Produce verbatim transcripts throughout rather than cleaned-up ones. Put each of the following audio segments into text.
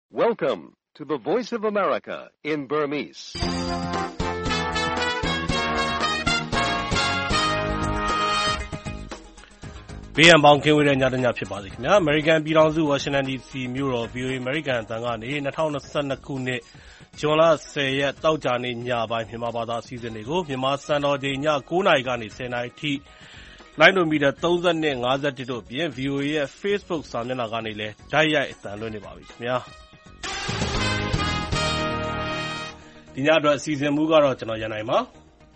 Welcome to the Voice of America in Burmese. ။ဘေးရန်ပေါင်းကင်းဝေးတဲ့ညတညဖြစ်ပါစေခင်ဗျာ။ American ပြည်ထောင်စု Washington ဒီ စီ မြို့တော် ဗွီအိုအေ American အသံကနေ၂၀၂၂ ခုနှစ်ဇွန်လဆယ်ရက်သောကြာနေ့ညပိုင်းမြန်မာဘာသာအစီအစဉ်တွေကိုမြန်မာစံတော်ချိန်ည၉နာရီကနေ၁၀နာရီထိလိုင်းဒိုမီတာသုံး၂ ၅၁တို့အပြင် ဗွီအိုအေရဲ့ Facebook စာမျက်နှာကနေလည်းတိုက်ရိုက်အသံလွှင့်နေပါပြီခင်ဗျာ။ဒီညအတွက်အစီအစဉ်မူကတော့ကျွန်တော်ရန်နိုင်ပါ။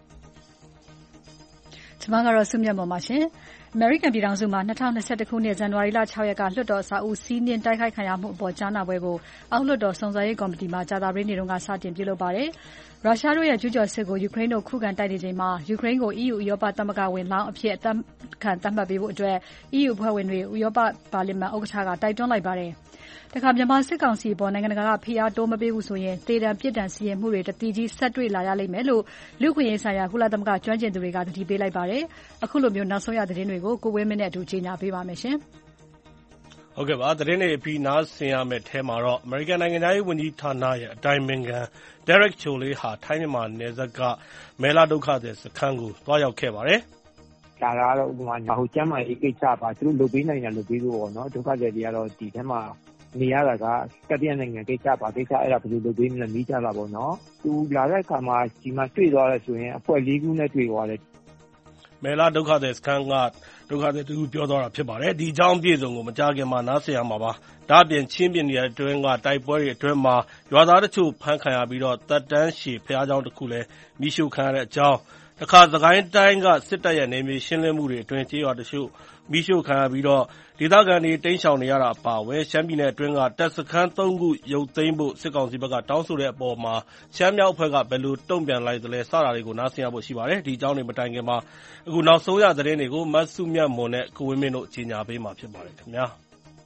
ကျွန်မကတော့စုမြတ်မော်ပါရှင်။ American ပြည်ထောင်စုမှာ၂၀၂၁ခုနှစ်ဇန်နဝါရီလ၆ရက်ကလွှတ်တော်အဆောက်အဦစီးနင်းတိုက်ခိုက်ခံရမှုအပေါ်ကြားနာပွဲကိုအောက်လွှတ်တော်စုံစမ်းရေးကော်မတီမှကြာသပတေးနေ့ကစတင်ပြုလုပ်ပါတယ်။ရုရှားတို့ရဲ့ကျူးကျော်စစ်ကိုယူကရိန်းတို့ခုခံတိုက်နေချိန်မှာယူကရိန်းကို E U ဥရောပသမဂ္ဂဝင်လောင်းအဖြစ်အသက်ခံသတ်မှတ်ပေးဖို့အတွက် E U အဖွဲ့ဝင်တွေဥရောပပါလီမန်ဥက္ကဋ္ဌကတိုက်တွန်းလိုက်ပါတယ်။တခါမြန်မာစစ်ကောင်စီအပေါ်နိုင်ငံတကာကဖိအားတိုးမပေးဘူးဆိုရင်တေတံပြစ်ဒဏ်စီရင်မှုတွေတတိကြီးဆက်တွေ့လာရလိမ့်မယ်လို့လူ့အခွင့်အရေးဆိုင်ရာကုလသမဂ္ဂကျွမ်းကျင်သူတွေကသတိပေးလိုက်ပါတယ်။အခုလိုမျိုးနောက်ဆုံးရသတင်းတွေကိုကိုဝင်းမင်းနဲ့အတူကြီးညာပေးပါမယ်ရှင်။ဟုတ်ကဲ့ပါသတင်းတွေအပြီးနားဆင်ရမယ့်ထဲမှာတော့ American နိုင်ငံသားရေးဝန်ကြီးဌာနရဲ့အတိုင်ပင်ခံ Derek Chollet ဟာထိုင်းမြန်မာနယ်စပ်ကမဲလာဒုက္ခသည်စခန်းကိုတွားရောက်ခဲ့ပါတယ်။ဒါကတော့ဥပမာဟိုကျမ်းမာရေးကိစ္စပါသူတို့လုပ်ပေးနိုင်တယ်လုပ်ပေးဖို့ပေါ့နော်ဒုက္ခသည်တွေကတော့ဒီထဲမှာနေရတာကတတိယနိုင်ငံကိစ္စပါကိစ္စအဲ့ဒါဘယ်လိုလုပ်ပေးမလဲမိကြတာပေါ့နော်သူလာတဲ့အခါမှာဒီမှာတွေ့သွားတယ်ဆိုရင်အဖွဲ့လေးခုနဲ့တွေ့သွားတယ်မဲလာဒုက္ခသည်စခန်းကဒုက္ခသည်သူပြောသွားတာဖြစ်ပါတယ်ဒီအကြောင်းပြည့်စုံကိုမကြခင်မှာနားဆင်ရမှာပါဒါအပြင်ချင်းပြင်းနေတဲ့အတွင်းကတိုက်ပွဲတွေအတွင်းမှာရွာသားတချို့ဖမ်းခံရပြီးတော့တပ်တန်းရှည်ဖျားเจ้าတစ်ခုလည်းမိရှုခံရတဲ့အကြောင်းတခါသခိုင်းတိုင်းကစစ်တပ်ရဲ့နေမြေရှင်းလင်းမှုတွေအတွင်းကြေးရွာတချို့မိရှုခံရပြီးတော့ဒေသခံတွေတိမ်းရှောင်နေရတာအပါအဝင်ရှမ်းပြည်နယ်အတွင်းကတပ်စခန်းသုံးခုရုပ်သိမ်းဖို့စစ်ကောင်စီဘက်ကတောင်းဆိုတဲ့အပေါ်မှာရှမ်းမြောက်အဖွဲ့ကဘယ်လိုတုံ့ပြန်လိုက်သလဲစတာတွေကိုနားဆင်ရဖို့ရှိပါတယ်ဒီအကြောင်းတွေမတိုင်ခင်မှာအခုနောက်ဆုံးရသတင်းတွေကိုမတ်စုမြတ်မွန်နဲ့ကိုဝင်းမင်းတို့ကြီးညာပေးမှာဖြစ်ပါတယ်ခင်ဗျာ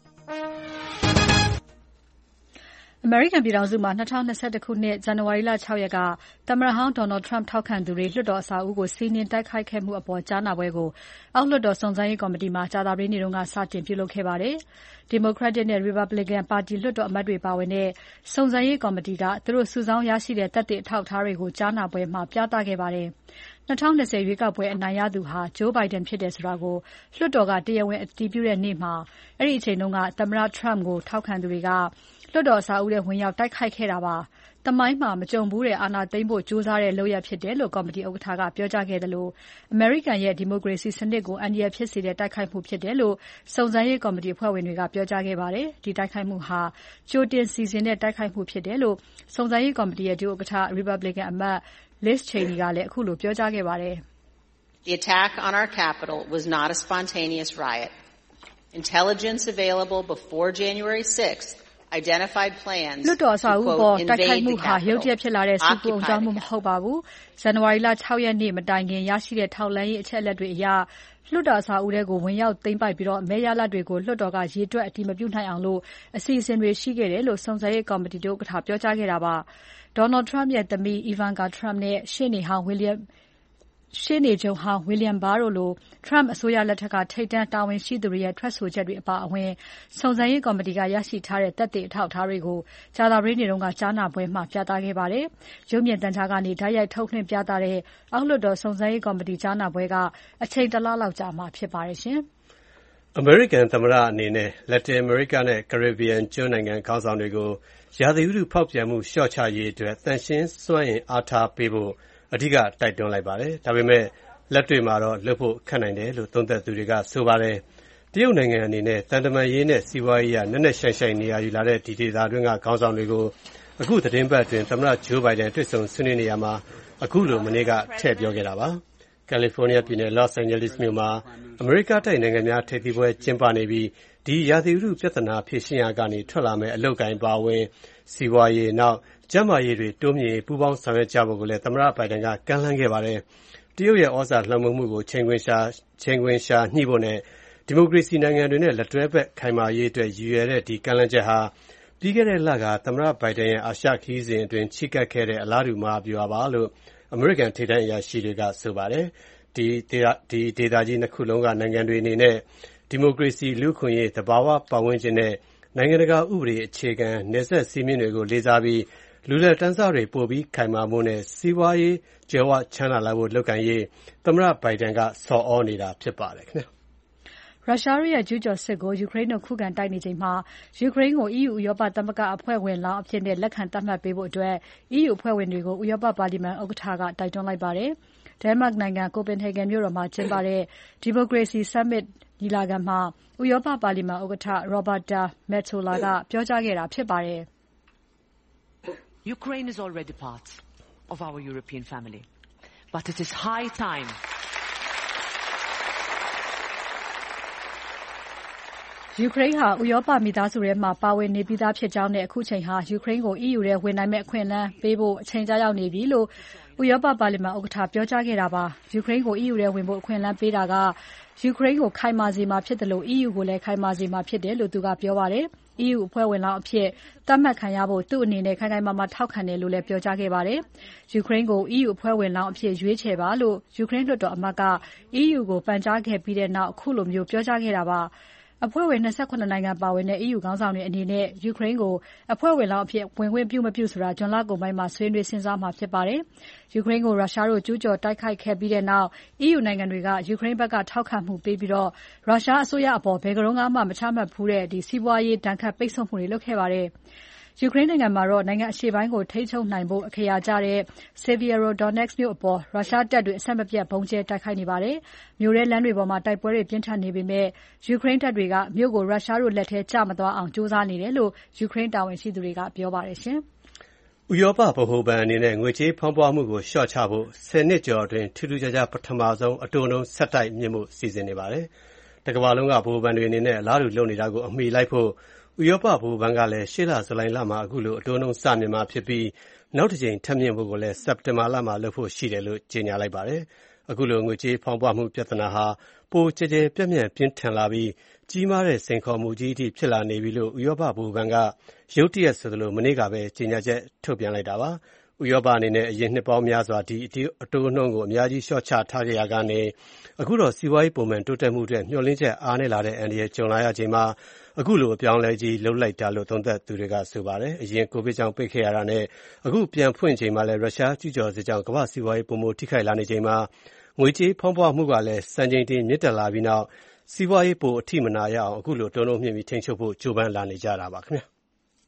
American ပြည်ထောင်စုမှာ၂၀၂၁ခုနှစ်ဇန်နဝါရီလ၆ရက်ကသမ္မတဟောင်း Donald Trump ထောက်ခံသူတွေလွှတ်တော်အဆောက်အဦကိုစီးနင်းတိုက်ခိုက်ခဲ့မှုအပေါ်ကြားနာပွဲကိုအောက်လွှတ်တော်စုံစမ်းရေးကော်မတီမှကြာသပတေးနေ့ကစတင်ပြုလုပ်ခဲ့ပါတယ်။ Democratic နဲ့ Republican ပါတီလွှတ်တော်အမတ်တွေပါဝင်တဲ့စုံစမ်းရေးကော်မတီကသူတို့စုဆောင်းရရှိတဲ့သက်သေအထောက်အထားတွေကိုကြားနာပွဲမှာပြသခဲ့ပါတယ်။၂၀၂၀ရွေးကောက်ပွဲအနိုင်ရသူဟာ Joe Biden ဖြစ်တယ်ဆိုတာကိုလွှတ်တော်ကတရားဝင်အတည်ပြုတဲ့နေ့မှာအဲ့ဒီအချိန်တုန်းကသမ္မတ Trump ကိုထောက်ခံသူတွေကလွှတ်တော်အဆောက်အဦထဲဝင်ရောက်တိုက်ခိုက်ခဲ့တာပါ။သမိုင်းမှာမကြုံဘူးတဲ့အာဏာသိမ်းဖို့ကြိုးစားတဲ့လုပ်ရပ်ဖြစ်တယ်လို့ကော်မတီဥက္ကဋ္ဌကပြောကြားခဲ့တယ်လို့ American ရဲ့ဒီမိုကရေစီစနစ်ကိုအန္တရာယ်ဖြစ်စေတဲ့တိုက်ခိုက်မှုဖြစ်တယ်လို့စုံစမ်းရေးကော်မတီအဖွဲ့ဝင်တွေကပြောကြားခဲ့ပါတယ်။ဒီတိုက်ခိုက်မှုဟာကြိုတင်စီစဉ်တဲ့တိုက်ခိုက်မှုဖြစ်တယ်လို့စုံစမ်းရေးကော်မတီရဲ့ဒုဥက္ကဋ္ဌ Republican အမတ် Liz Cheney ကလည်းအခုလိုပြောကြားခဲ့ပါတယ်။ The attack on our capital was not a spontaneous riot. Intelligence available before January sixth identified plans လွှတ်တော်အဆောက်အဦပေါ်တိုက်ခိုက်မှုဟာရုတ်တရက်ဖြစ်လာတဲ့စစ်ပုံကြောင့်မဟုတ်ပါဘူး။ဇန်နဝါရီလ၆ရက်နေ့မတိုင်ခင်ရရှိတဲ့ထောက်လှမ်းရေးအချက်အလက်တွေအရလွှတ်တော်အဆောက်အဦတွေကိုဝင်ရောက်သိမ်းပိုက်ပြီးတော့မဲရလဒ်တွေကိုလွှတ်တော်ကရေတွက်အတည်မပြုနိုင်အောင်လို့အစီအစဉ်တွေရှိခဲ့တယ်လို့စုံစမ်းရေးကော်မတီတို့ဥက္ကဋ္ဌပြောကြားခဲ့တာပါ။ Donald Trump ရဲ့သမီး Ivanka Trump နဲ့ရှေ့နေဟောင်း Williamရှေ့နေချုပ်ဟောင်း William Barr တို့လို Trump အစိုးရလက်ထက်ကထိပ်တန်းတာဝန်ရှိသူတွေရဲ့ထွက်ဆိုချက်တွေအပါအဝင်စုံစမ်းရေးကော်မတီကရရှိထားတဲ့သက်သေအထောက်အထားတွေကိုကြာသပတေးနေ့ကကြားနာပွဲမှာပြသခဲ့ပါတယ်။ရုပ်မြင်သံကြားကနေဓာတ်ရိုက်ထုတ်လွှင့်ပြသတဲ့အောက်လွှတ်တော်စုံစမ်းရေးကော်မတီကြားနာပွဲကအချိန်တစ်လလောက်ကြာမှာဖြစ်ပါတယ်ရှင်။ American သမ္မတအနေနဲ့လက်တင်အမေရိကနဲ့ Caribbean ကျွန်းနိုင်ငံခေါင်းဆောင်တွေကိုရာသီဥတုဖောက်ပြန်မှုလျှော့ချရေးအတွက်သန့်ရှင်းစွမ်းအင်အားထားပေးဖို့အဓိကတိုက်တွန်းလိုက်ပါတယ်။ဒါပေမဲ့လက်တွေ့မှာတော့လုပ်ဖို့ခက်နိုင်တယ်လို့သုံးသပ်သူတွေကဆိုပါတယ်။တရုတ်နိုင်ငံအနေနဲ့တန်တမာရေးနဲ့စီးပွားရေးအရနက်နက်ရှိုင်းရှိုင်းနေရာယူလာတဲ့ဒီဒေသတွင်းကခေါင်းဆောင်တွေကိုအခုသတင်းပတ်အတွင်းသမ္မတ Joe Biden တွေ့ဆုံဆွေးနွေးနေရမှာအခုလိုမနေ့ကထည့်ပြောခဲ့တာပါ။ California ပြည်နယ် Los Angeles မြို့မှာအမေရိကတိုက်နိုင်ငံများထိပ်သီးပွဲကျင်းပနေပြီးဒီရာသီဥတုပြဿနာဖြေရှင်းရာကနေထွက်လာမဲ့အလုပ်ကိုင်ပါဝင်စီးပွားရေးနောက်ကျန်းမာရေးတွေတိုးမြှင့်ပူးပေါင်းဆောင်ရွက်ကြဖို့ကိုလည်းသမ္မတ Biden ကကမ်းလှမ်းခဲ့ပါတယ်။တရုတ်ရဲ့ဩဇာလွှမ်းမိုးမှုကိုချိန်ခွင်ရှာချိန်ခွင်ရှာညှိဖို့နဲ့ဒီမိုကရေစီနိုင်ငံတွေနဲ့လက်တွဲဘက်ခိုင်မာရေးအတွက်ရည်ရွယ်တဲ့ဒီကမ်းလှမ်းချက်ဟာပြီးခဲ့တဲ့လကသမ္မတ Biden ရဲ့အာရှခရီးစဉ်အတွင်းချဉ်းကပ်ခဲ့တဲ့အလားတူမဟာဗျူဟာပါလို့ American ထိပ်တန်းအရာရှိတွေကဆိုပါတယ်။ဒီဒီဒေသကြီးနှစ်ခုလုံးကနိုင်ငံတွေအနေနဲ့ဒီမိုကရေစီလူ့အခွင့်အရေးသဘာဝပတ်ဝန်းကျင်နဲ့နိုင်ငံတကာဥပဒေအခြေခံနယ်စပ်စည်းမျဉ်းတွေကိုလေးစားပြီးလူလတ်တန်းစားတွေပိုပြီးခိုင်မာမှုနဲ့စီးပွားရေးကြွယ်ဝချမ်းသာလာဖို့လုပ်ကိုင်ရေးသမ္မတဘိုင်ဒန်ကဆော်ဩနေတာဖြစ်ပါတယ်ခင်ဗျာရုရှားရဲ့ကျူးကျော်စစ်ကိုယူကရိန်းတို့ခုခံတိုက်နေချိန်မှာယူကရိန်းကို E U ဥရောပသမဂ္ဂအဖွဲ့ဝင်လောင်းအဖြစ်နဲ့လက်ခံသတ်မှတ်ပေးဖို့အတွက် E U အဖွဲ့ဝင်တွေကိုဥရောပပါလီမန်ဥက္ကဋ္ဌကတိုက်တွန်းလိုက်ပါတယ်။ ဒိန်းမတ်နိုင်ငံ Copenhagen မြို့တော်မှာကျင်းပတဲ့ Democracy Summit ညီလာခံမှာဥရောပပါလီမန်ဥက္ကဋ္ဌ Roberta Metsola ကပြောကြားခဲ့တာဖြစ်ပါတယ်။ Ukraine is already part of our European family, but it is high time ယူကရိန်းဟာဥရောပမိသားစုထဲမှာပါဝင်နေပြီးသားဖြစ်ကြောင်းနဲ့အခုချိန်ဟာယူကရိန်းကို E U ထဲဝင်နိုင်မယ့်အခွင့်အလမ်းပေးဖို့အချိန်ကျရောက်နေပြီလို့ဥရောပပါလီမန်ဥက္ကဋ္ဌပြောကြားခဲ့တာပါ။ယူကရိန်းကို E U ထဲဝင်ဖို့အခွင့်အလမ်းပေးတာကယူကရိန်းကိုခိုင်မာစေမှာဖြစ်တယ်လို့ E U ကိုလည်းခိုင်မာစေမှာဖြစ်တယ်လို့သူကပြောပါတယ်။ E U အဖွဲ့ဝင်လောင်းအဖြစ်သတ်မှတ်ခံရဖို့သူ့အနေနဲ့ခိုင်ခိုင်မာမာထောက်ခံတယ်လို့လည်းပြောကြားခဲ့ပါတယ်။ယူကရိန်းကို E U အဖွဲ့ဝင်လောင်းအဖြစ်ရွေးချယ်ပါလို့ယူကရိန်းလွှတ်တော်အမတ်က E U ကိုပန်ကြားခဲ့ပြီးတဲ့နောက်အခုလိုမျိုးပြောကြားခဲ့တာပါ။အဖွဲ့ဝင်၂၇နိုင်ငံပါဝင်တဲ့ E U ခေါင်းဆောင်တွေအနေနဲ့ယူကရိန်းကိုအဖွဲ့ဝင်လောင်းအဖြစ်ဝင်ခွင့်ပြုမပြုဆိုတာဇွန်လကုန်ပိုင်းမှာဆွေးနွေးစဉ်းစားမှာဖြစ်ပါတယ်။ယူကရိန်းကိုရုရှားတို့ကျူးကျော်တိုက်ခိုက်ခဲ့ပြီးတဲ့နောက် E U နိုင်ငံတွေကယူကရိန်းဘက်ကထောက်ခံမှုပေးပြီးတော့ရုရှားအစိုးရအပေါ်ဘယ်ကမှမချမှတ်ဘူးတဲ့ဒီစီးပွားရေးဒဏ်ခတ်ပိတ်ဆို့မှုတွေလုပ်ခဲ့ပါတယ်။ယူကရိန်းနိုင်ငံမှာတော့နိုင်ငံအရှေ့ပိုင်းကိုထိန်းချုပ်နိုင်ဖို့အခရာကျတဲ့ Sievierodonetsk မြို့အပေါ်ရုရှားတပ်တွေအဆက်မပြတ်ဗုံးကျဲတိုက်ခိုက်နေပါတယ်။မြို့ထဲလမ်းတွေပေါ်မှာတိုက်ပွဲတွေပြင်းထန်နေပေမဲ့ယူကရိန်းတပ်တွေကမြို့ကိုရုရှားတို့လက်ထဲကျမသွားအောင်ကြိုးစားနေတယ်လို့ယူကရိန်းတာဝန်ရှိသူတွေကပြောပါတယ်ရှင်။ဥရောပဗဟိုဘဏ်အနေနဲ့ငွေကြေးဖောင်းပွမှုကိုလျှော့ချဖို့ဆယ်နှစ်ကျော်အတွင်းထူးထူးခြားခြားပထမဆုံးအတိုးနှုန်းဆက်တိုက်မြင့်မှုစီစဉ်နေပါတယ်။တကမ္ဘာလုံးကဗဟိုဘဏ်တွေအနေနဲ့အလားတူလုပ်နေတာကိုအမိလိုက်ဖို့ဥရောပဗဟိုဘဏ်ကလည်းရှေ့လဇူလိုင်လမှာအခုလိုအတိုးနှုန်းစမြင့်မှာဖြစ်ပြီးနောက်တစ်ကြိမ်ထပ်မြင့်ဖို့ကိုလည်းစက်တင်ဘာလမှာလုပ်ဖို့ရှိတယ်လို့ကြေညာလိုက်ပါတယ်။အခုလိုငွေကြေးဖောင်းပွမှုပြဿနာဟာပိုကျယ်ကျယ်ပြန့်ပြန့်ပြင်းထန်လာပြီးကြီးမားတဲ့စိန်ခေါ်မှုကြီးအထိဖြစ်လာနေပြီလို့ဥရောပဗဟိုဘဏ်ကရုတ်တရက်ဆိုသလိုမနေ့ကပဲကြေညာချက်ထုတ်ပြန်လိုက်တာပါ။ဥရောပအနေနဲ့အရင်နှစ်ပေါင်းများစွာဒီအတိုးနှုန်းကိုအများကြီးလျှော့ချထားခဲ့ရကနေအခုတော့စီးပွားရေးပုံမှန်တိုးတက်မှုတွေမျှော်လင့်ချက်အားနည်းလာတဲ့အန္တရာယ်ကြုံလာရချိန်မှာအခုလိုအပြောင်းလဲကြီးလှုပ်လိုက်တာလို့သုံးသပ်သူတွေကဆိုပါတယ်။အရင်ကိုဗစ်ကြောင့်ပိတ်ခဲ့ရတာနဲ့အခုပြန်ဖွင့်ချိန်မှာလည်းရုရှားကျူးကျော်စစ်ကြောင့်ကမ္ဘာစီးပွားရေးပုံမှန်ထိခိုက်လာနေချိန်မှာငွေကြေးဖောင်းပွမှုကလည်းစံချိန်တင်မြင့်တက်လာပြီးနောက်စီးပွားရေးပိုအထိမနာရအောင်အခုလိုတုံ့နှုံမြင့်ပြီးထိန်းချုပ်ဖို့ကြိုးပမ်းလာနေကြတာပါခင်ဗျာ။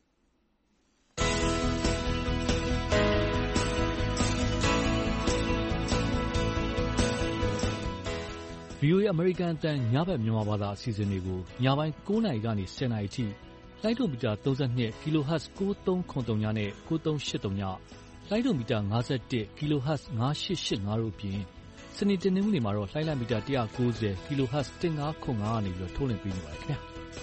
ဗွီအိုအေ အမေရိကန်အသံညဘက်မြန်မာဘာသာအစီအစဉ်တွေကိုညပိုင်း၉နာရီကနေ၁၀နာရီထိလိုင်းဒိုမီတာ၃၂ kHz ၉၃၇၃ညနဲ့၉၃၈၃ညလိုင်းဒိုမီတာ၅၁ kHz ၅၈၈၅တို့အပြင်စနေတနင်္ဂနွေမှာတော့လိုင်းလံမီတာ၁၉၀ kHz ၁၅၇၅ကနေပြီးထုတ်လွှင့်ပေးနေပါတယ်ခင်ဗျာ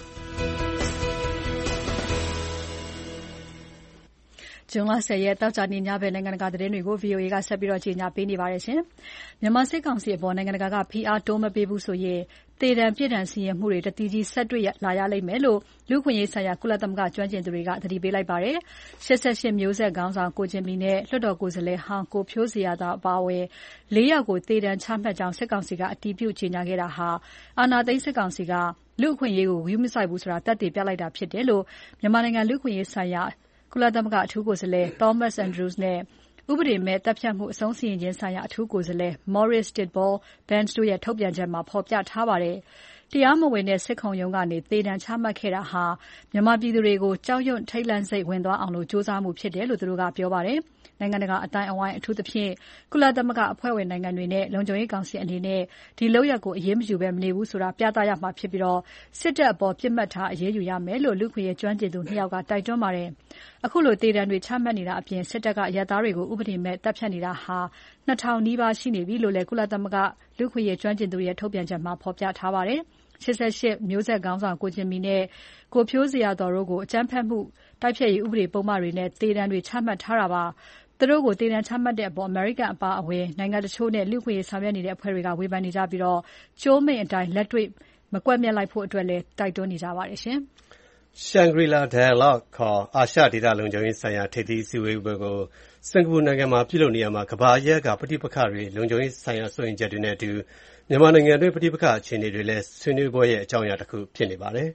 ဇွန်လ၁၀ရက်တောက်ကြနေညဘက်နိုင်ငံတကာသတင်းတွေကို ဗွီအိုအေကဆက်ပြီးကြေညာပေးနေပါတယ်ရှင်။မြန်မာစစ်ကောင်စီအပေါ်နိုင်ငံတကာကဖိအားတိုးမပေးဘူးဆိုရင်သေဒဏ်ပြစ်ဒဏ်စီရင်မှုတွေတတိကြီးဆက်တွေ့လာရလိမ့်မယ်လို့လူ့အခွင့်အရေးဆိုင်ရာကုလသမဂ္ဂကျွမ်းကျင်သူတွေကသတိပေးလိုက်ပါတယ်။၈၈မျိုးဆက်ခေါင်းဆောင်ကိုဂျင်မီနဲ့လွှတ်တော်ကိုယ်စားလှယ်ဟောင်းကိုဖြိုးဇေယျာသော်အပါအဝင်လေးယောက်ကိုသေဒဏ်ချမှတ်ကြောင်းစစ်ကောင်စီကအတည်ပြုကြေညာခဲ့တာဟာအာဏာသိမ်းစစ်ကောင်စီကလူ့အခွင့်အရေးကိုဂရုမစိုက်ဘူးဆိုတာသက်သေပြလိုက်တာဖြစ်တယ်လို့မြန်မာနိုင်ငံလူ့အခွင့်အရေးဆိုင်ရာကုလသမဂ္ဂအထူးကိုယ်စားလှယ် Thomas Andrews နဲ့ဥပဒေမဲ့တပ်ဖြတ်မှုအဆုံးစီရင်ခြင်းဆိုင်ရာအထူးကိုယ်စားလှယ် Maurice Tidball Benz တို့ရဲ့ထုတ်ပြန်ချက်မှာဖော်ပြထားပါတယ်။တရားမဝင်တဲ့စစ်ခုံရုံးကနေသေဒဏ်ချမှတ်ခဲ့တာဟာမြန်မာပြည်သူတွေကိုကြောက်ရွံ့ထိတ်လန့်စိတ်ဝင်သွားအောင်လို့စ조사မှုဖြစ်တယ်လို့သူတို့ကပြောပါတယ်။နိုင်ငံတကာအတိုင်းအဝိုင်းအထူးသဖြင့်ကုလသမဂ္ဂအဖွဲ့ဝင်နိုင်ငံတွေနဲ့လုံခြုံရေးကောင်စီအနေနဲ့ဒီလုပ်ရပ်ကိုအရေးမယူဘဲမနေဘူးဆိုတာပြသရမှာဖြစ်ပြီးစစ်တပ်အပေါ်ပြစ်မှတ်ထားအရေးယူရမယ်လို့လူ့အခွင့်အရေးကျွမ်းကျင်သူနှစ်ယောက်ကတိုက်တွန်းပါတယ်။အခုလိုသေဒဏ်တွေချမှတ်နေတာအပြင်စစ်တပ်ကအရပ်သားတွေကိုဥပဒေမဲ့တပ်ဖြတ်နေတာဟာနှစ်ထောင်နီးပါးရှိနေပြီလို့လည်းကုလသမဂ္ဂလူ့အခွင့်အရေးကျွမ်းကျင်သူရဲ့ထုတ်ပြန်ချက်မှာဖော်ပြထားပါတယ်။၈၈မျိုးဆက်ခေါင်းဆောင်ကိုဂျင်မီနဲ့ကိုဖြိုးဇေယျာသော်တို့ကိုအကြမ်းဖက်မှုတိုက်ဖျက်ရေးဥပဒေပုံမှန်တွေနဲ့သေဒဏ်တွေချမှတ်ထားတာပါ။သူတို့ကိုသေဒဏ်ချမှတ်တဲ့အပေါ်အမေရိကန်အပါအဝင်နိုင်ငံတချို့နဲ့လူ့အခွင့်အရေးဆောင်ရွက်နေတဲ့အဖွဲ့တွေကဝေဖန်နေကြပြီးတော့ကျိုးမိန့်အတိုင်းလက်တွေ့မကွက်မျက်လိုက်ဖို့အတွက်လည်းတိုက်တွန်းနေကြပါတယ်ရှင်။ Shangri-La Dialogue ခေါ်အာရှဒေသလုံခြုံရေးဆိုင်ရာထိပ်သီးအစည်းအဝေးကိုစင်ကာပူနိုင်ငံမှာပြုလုပ်နေရမှာကမ္ဘာရဲကပဋိပက္ခတွေလုံခြုံရေးဆိုင်ရာစိုးရိမ်ချက်တွေနဲ့အတူမြန်မာနိုင်ငံတွင်းပဋိပက္ခအခြေအနေတွေလည်းဆွေးနွေးပွဲရဲ့အကြောင်းအရာတစ်ခုဖြစ်နေပါတယ်။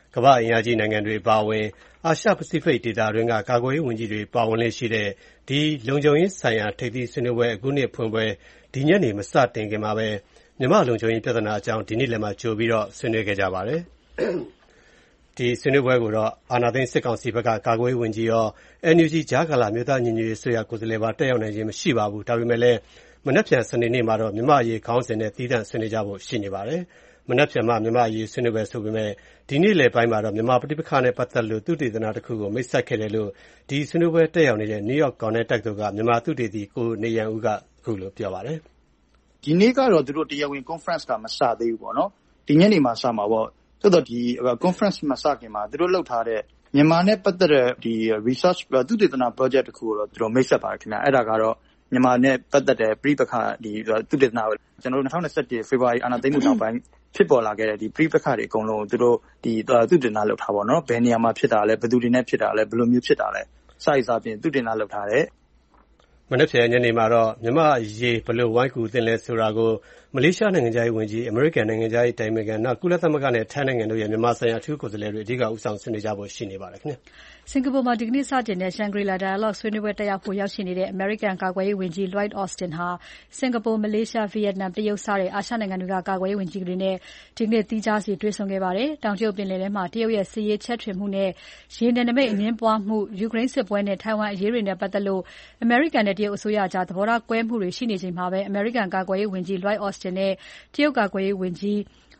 ကမ္ဘာ့အင်အားကြီးနိုင်ငံတွေအပါအဝင်အာရှပစိဖိတ်ဒေသတွင်းကကာကွယ်ရေးဝန်ကြီးတွေပါဝင်လေ့ရှိတဲ့ဒီလုံခြုံရေးဆိုင်ရာထိပ်သီးဆွေးနွေးပွဲအခုနှစ်ဖွင့်ပွဲဒီညနေမစတင်ခင်မှာပဲမြန်မာလုံခြုံရေးပြဿနာအကြောင်းဒီနေ့လည်းမှကြိုပြီးတော့ဆွေးနွေးခဲ့ကြပါတယ်။ဒီဆွေးနွေးပွဲကိုတော့အာဏာသိမ်းစစ်ကောင်စီဘက်ကကာကွယ်ရေးဝန်ကြီးရော အန် ယူ ဂျီ ကြားကာလမြို့သားညီညွတ်ရေးဆိုရကိုယ်စားလှယ်ပါတက်ရောက်နိုင်ခြင်းမရှိပါဘူး။ဒါပေမဲ့လည်းမနက်ဖြန်စနေနေ့မှာတော့မြန်မာအရေးခေါင်းစဉ်နဲ့သီးသန့်ဆွေးနွေးကြဖို့ရှိနေပါတယ်။မနက်ဖြန်မှမြန်မာအရေးဆွေးနွေးပွဲဆိုပေမဲ့ဒီနေ့လယ်ပိုင်းမှာတော့မြန်မာပဋိပက္ခနဲ့ပတ်သက်လို့သုတေသနတစ်ခုကိုမိတ်ဆက်ခဲ့တယ်လို့ဒီဆွေးနွေးပွဲတက်ရောက်နေတဲ့ New York Cornell တက္ကသိုလ်ကမြန်မာသုတေသီကိုနေရန်ဦးကအခုလိုပြောပါတယ်။ဒီနေ့ကတော့သူတို့တရားဝင် conference ကမစသေးဘူးပေါ့နော်။ဒီညနေမှာစမှာပေါ့။သို့တော့ဒီ conference မှာစခင်မှာသူတို့လုပ်ထားတဲ့မြန်မာနဲ့ပတ်သက်တဲ့ဒီ research သုတေသန project တစ်ခုကိုတော့သူတို့မိတ်ဆက်ပါတယ်ခင်ဗျာ။အဲ့ဒါကတော့မြန်မာနဲ့ပတ်သက်တဲ့ပြည်ပခါဒီသုတေသနကိုကျွန်တော်တို့twenty twenty-one ဖေဖော်ဝါရီအာဏာသိမ်းမှုနောက်ပိုင်းဖြစ်ပေါ်လာခဲ့တဲ့ဒီပြည်ပခါတွေအကုန်လုံးသူတို့ဒီသုတေသနလုပ်ထားပါတော့ဘယ်နေရာမှာဖြစ်တာလဲဘယ်သူတွေနဲ့ဖြစ်တာလဲဘယ်လိုမျိုးဖြစ်တာလဲစာရေးစာပြင်သုတေသနလုပ်ထားတယ်မနေ့ဖြန်ညနေမှာတော့မြန်မာရေးဘလို့ဝိုင်းကူတင်လဲဆိုတာကိုမလေးရှားနိုင်ငံသားရေးဝန်ကြီးအမေရိကန်နိုင်ငံသားရေးတိုင်ပင်ခံနောက်ကုလသမဂ္ဂနဲ့ထိုင်းနိုင်ငံတို့ရဲ့မြန်မာဆိုင်ရာအထူးကိုယ်စားလှယ်တွေအဓိကဦးဆောင်ဆွေးနွေးကြဖို့ရှိနေပါတယ်ခင်ဗျစင်ကာပူမှာဒီကနေ့စတင်တဲ့ Shangri-La Dialogue ဆွေးနွေးပွဲတက်ရောက်ဖို့ရောက်ရှိနေတဲ့ American ကာကွယ်ရေးဝန်ကြီး Lloyd Austin ဟာစင်ကာပူ၊မလေးရှား၊ဗီယက်နမ်၊တရုတ်စတဲ့အာရှနိုင်ငံတွေကကာကွယ်ရေးဝန်ကြီးတွေနဲ့ဒီကနေ့သီးခြားစီတွေ့ဆုံခဲ့ပါတယ်။တောင်တရုတ်ပင်လယ်ထဲမှာတရုတ်ရဲ့စစ်ရေးချဲ့ထွင်မှုနဲ့ရေနယ်နိမိတ်အငြင်းပွားမှု၊ယူကရိန်းစစ်ပွဲနဲ့ထိုင်ဝမ်အရေးတွေနဲ့ပတ်သက်လို့အမေရိကန်နဲ့တရုတ်အစိုးရကြားသဘောထားကွဲမှုတွေရှိနေချိန်မှာပဲ American ကာကွယ်ရေးဝန်ကြီး Lloyd Austin နဲ့တရုတ်ကာကွယ်ရေးဝန်ကြီး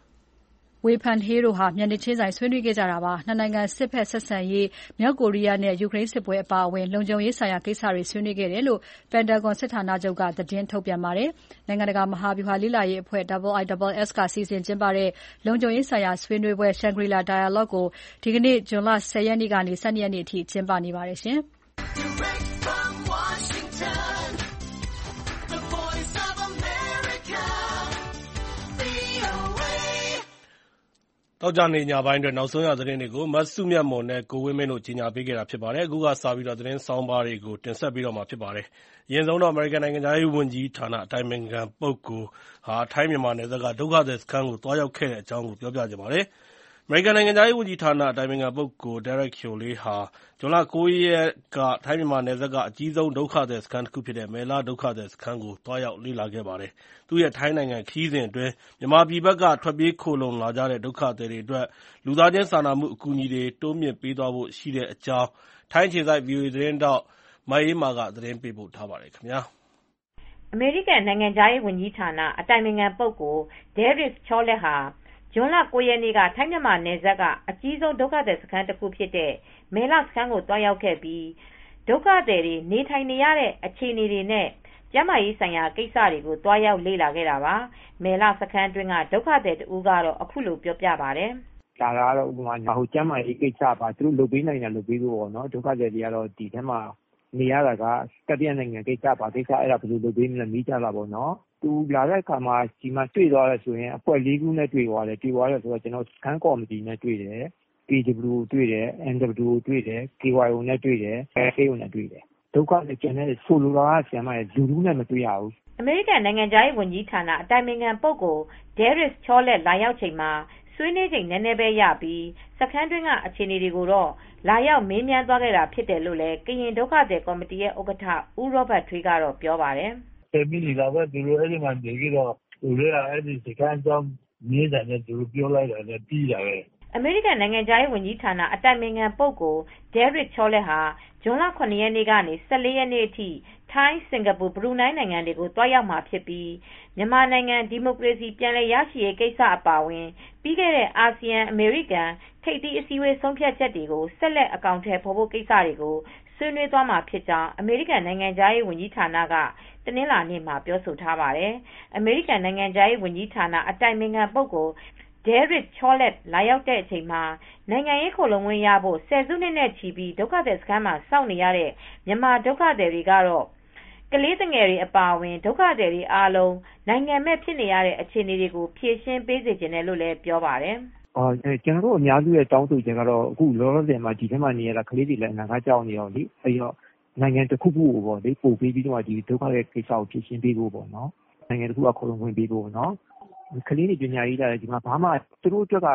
Wei Fenghe တို့ဟာမျက်နှာချင်းဆိုင်ဆွေးနွေးခဲ့ကြတာပါ။နှစ်နိုင်ငံစစ်ဖက်ဆက်ဆံရေး၊မြောက်ကိုရီးယားနဲ့ယူကရိန်းစစ်ပွဲအပါအဝင်လုံခြုံရေးဆိုင်ရာကိစ္စတွေဆွေးနွေးခဲ့တယ်လို့ Pentagon စစ်ဌာနချုပ်ကသတင်းထုတ်ပြန်ပါတယ်။နိုင်ငံတကာမဟာဗျူဟာလေ့လာရေးအဖွဲ့ I I S S ကစီစဉ်ကျင်းပတဲ့လုံခြုံရေးဆိုင်ရာဆွေးနွေးပွဲ Shangri-La Dialogue ကိုဒီကနေ့ဇွန်လ၁၀ရက်နေ့ကနေ၁၂ရက်နေ့အထိကျင်းပနေပါတယ်ရှင်။တောက်ကြနေညပိုင်းအတွက်နောက်ဆုံးရသတင်းတွေကိုမတ်စုမြတ်မွန်နဲ့ကိုဝင်းမင်းတို့ကြီးညာပေးခဲ့တာဖြစ်ပါတယ်။အခုကစပြီးတော့သတင်းဆောင်းပါးတွေကိုတင်ဆက်ပြီးတော့မှာဖြစ်ပါတယ်။အရင်ဆုံးတော့အမေရိကန်နိုင်ငံသားရေးဝန်ကြီးဌာနအတိုင်ပင်ခံပုဂ္ဂိုလ်ဟာထိုင်းမြန်မာနယ်စပ်ကဒုက္ခသည်စခန်းကိုတွားရောက်ခဲ့တဲ့အကြောင်းကိုပြောပြချင်ပါတယ်။အမေရိကန်နိုင်ငံသားရေးဝန်ကြီးဌာနအတိုင်ပင်ခံပုဂ္ဂိုလ် Derek Chollet ဟာဇွန်လ၉ရက်ကထိုင်းမြန်မာနယ်စပ်ကအကြီးဆုံးဒုက္ခသည်စခန်းတစ်ခုဖြစ်တဲ့မယ်လဒုက္ခသည်စခန်းကိုတွားရောက်လေ့လာခဲ့ပါတယ်။သူ့ရဲ့ထိုင်းနိုင်ငံခရီးစဉ်အတွင်းမြန်မာပြည်ဘက်ကထွက်ပြေးခိုလှုံလာကြတဲ့ဒုက္ခသည်တွေအတွက်လူသားချင်းစာနာမှုအကူအညီတွေတိုးမြှင့်ပေးသွားဖို့ရှိတဲ့အကြောင်းထိုင်းအခြေစိုက် ဗွီအိုအေ သတင်းထောက်မအေးမာကသတင်းပေးပို့ထားပါတယ်ခင်ဗျာ။အမေရိကန်နိုင်ငံသားရေးဝန်ကြီးဌာနအတိုင်ပင်ခံပုဂ္ဂိုလ် Derek Chollet ဟာဇွန်လ၉ရက်နေ့ကထိုင်းမြန်မာနယ်စပ်ကအကြီးဆုံးဒုက္ခသည်စခန်းတစ်ခုဖြစ်တဲ့မယ်လစခန်းကိုတွားရောက်ခဲ့ပြီးဒုက္ခသည်တွေနေထိုင်နေရတဲ့အခြေအနေတွေနဲ့ကျန်းမာရေးဆိုင်ရာကိစ္စတွေကိုတွားရောက်လေ့လာခဲ့တာပါ။မယ်လစခန်းအတွင်းကဒုက္ခသည်တဦးကတော့အခုလိုပြောပြပါတယ်။ဒါကတော့ဥပမာဟိုကျမ်းမာရေးကိစ္စပါသူတို့လုပ်ပေးနိုင်တယ်လုပ်ပေးဖို့ပေါ့နော်ဒုက္ခသည်တွေကတော့ဒီထဲမှာနေရတာကတတိယနိုင်ငံကိစ္စပါကိစ္စအဲ့ဒါဘယ်လိုလုပ်ပေးမလဲမိကြတာပေါ့နော်သူလာတဲ့အခါမှာဒီမှာတွေ့သွားတယ်ဆိုရင်အဖွဲ့လေးခုနဲ့တွေ့သွားတယ်တွေ့သွားတယ်ဆိုတော့ကျွန်တော်စကန်ကော်မတီနဲ့တွေ့တယ် P W တွေ့တယ် N W တွေ့တယ် K Y O နဲ့တွေ့တယ် F A O နဲ့တွေ့တယ်ဒုက္ခတွေကျန်တဲ့ဆိုလိုတာကဆရာမရဲ့လူလူနဲ့မတွေ့ရဘူးအမေရိကန်နိုင်ငံသားရေးဝန်ကြီးဌာနအတိုင်ပင်ခံပုဂ္ဂိုလ် Derek Chollet လာရောက်ချိန်မှာဆွေးနွေးချိန်နည်းနည်းပဲရပြီးစခန်းတွင်းကအခြေအနေတွေကိုတော့လာရောက်မေးမြန်းသွားခဲ့တာဖြစ်တယ်လို့လည်းကရင်ဒုက္ခသည်ကော်မတီရဲ့ဥက္ကဋ္ဌဦးရောဘတ်ထွေးကတော့ပြောပါတယ်။တယ်မီလီလာပဲသူတို့အဲ့ဒီမှာနေကြတော့သူတို့ကအဲ့ဒီစခန်းကြောင်းနေတဲ့နဲ့သူတို့ပြောလိုက်တာနဲ့ပြီးတာပဲအမေရိကန်နိုင်ငံသားရေးဝန်ကြီးဌာနအတိုင်ပင်ခံပုဂ္ဂိုလ် Derek Chollet ဟာဇွန်လခုနှစ်ရက်နေ့ကနေ၁၄ရက်နေ့အထိထိုင်းစင်ကာပူဘရူနိုင်းနိုင်ငံတွေကိုတွားရောက်မှာဖြစ်ပြီးမြန်မာနိုင်ငံဒီမိုကရေစီပြန်လည်ရရှိရေးကိစ္စအပါအဝင်ပြီးခဲ့တဲ့အာဆီယံအမေရိကန်ထိပ်သီးအစည်းအဝေးဆုံးဖြတ်ချက်တွေကိုဆက်လက်အကောင့်ထဲပေါ်ဖို့ကိစ္စတွေကိုဆွေးနွေးသွားမှာဖြစ်ကြောင်းအမေရိကန်နိုင်ငံသားရေးဝန်ကြီးဌာနကတနင်္လာနေ့မှာပြောဆိုထားပါတယ်။အမေရိကန်နိုင်ငံသားရေးဝန်ကြီးဌာနအတိုင်ပင်ခံပုဂ္ဂိုလ်Derek Chollet လာရောက်တဲ့အချိန်မှာနိုင်ငံရေးခိုလှုံခွင့်ရဖို့ဆယ်စုနှစ်နဲ့ချီပြီးဒုက္ခသည်စခန်းမှာစောင့်နေရတဲ့မြန်မာဒုက္ခသည်တွေကတော့ကလေးငယ်တွေအပါအဝင်ဒုက္ခသည်တွေအားလုံးနိုင်ငံမဲ့ဖြစ်နေရတဲ့အခြေအနေတွေကိုဖြေရှင်းပေးစေချင်တယ်လို့လည်းပြောပါတယ်။အော်ကျွန်တော်တို့အများစုရဲ့တောင်းဆိုချက်ကတော့အခုလောလောဆယ်မှာဒီထဲမှာနေရတာကလေးတွေလည်းအနာဂတ်ကြောက်နေရောလေအဲဒီတော့နိုင်ငံတစ်ခုခုကိုပေါ့လေပို့ပေးပြီးတော့ဒီဒုက္ခရဲ့ကိစ္စကိုဖြေရှင်းပေးဖို့ပေါ့နော်နိုင်ငံတစ်ခုကခိုလှုံခွင့်ပေးဖို့နော်ကလေးတွေပညာရေးတာဒီမှာဘာမှသူတို့အတွက်က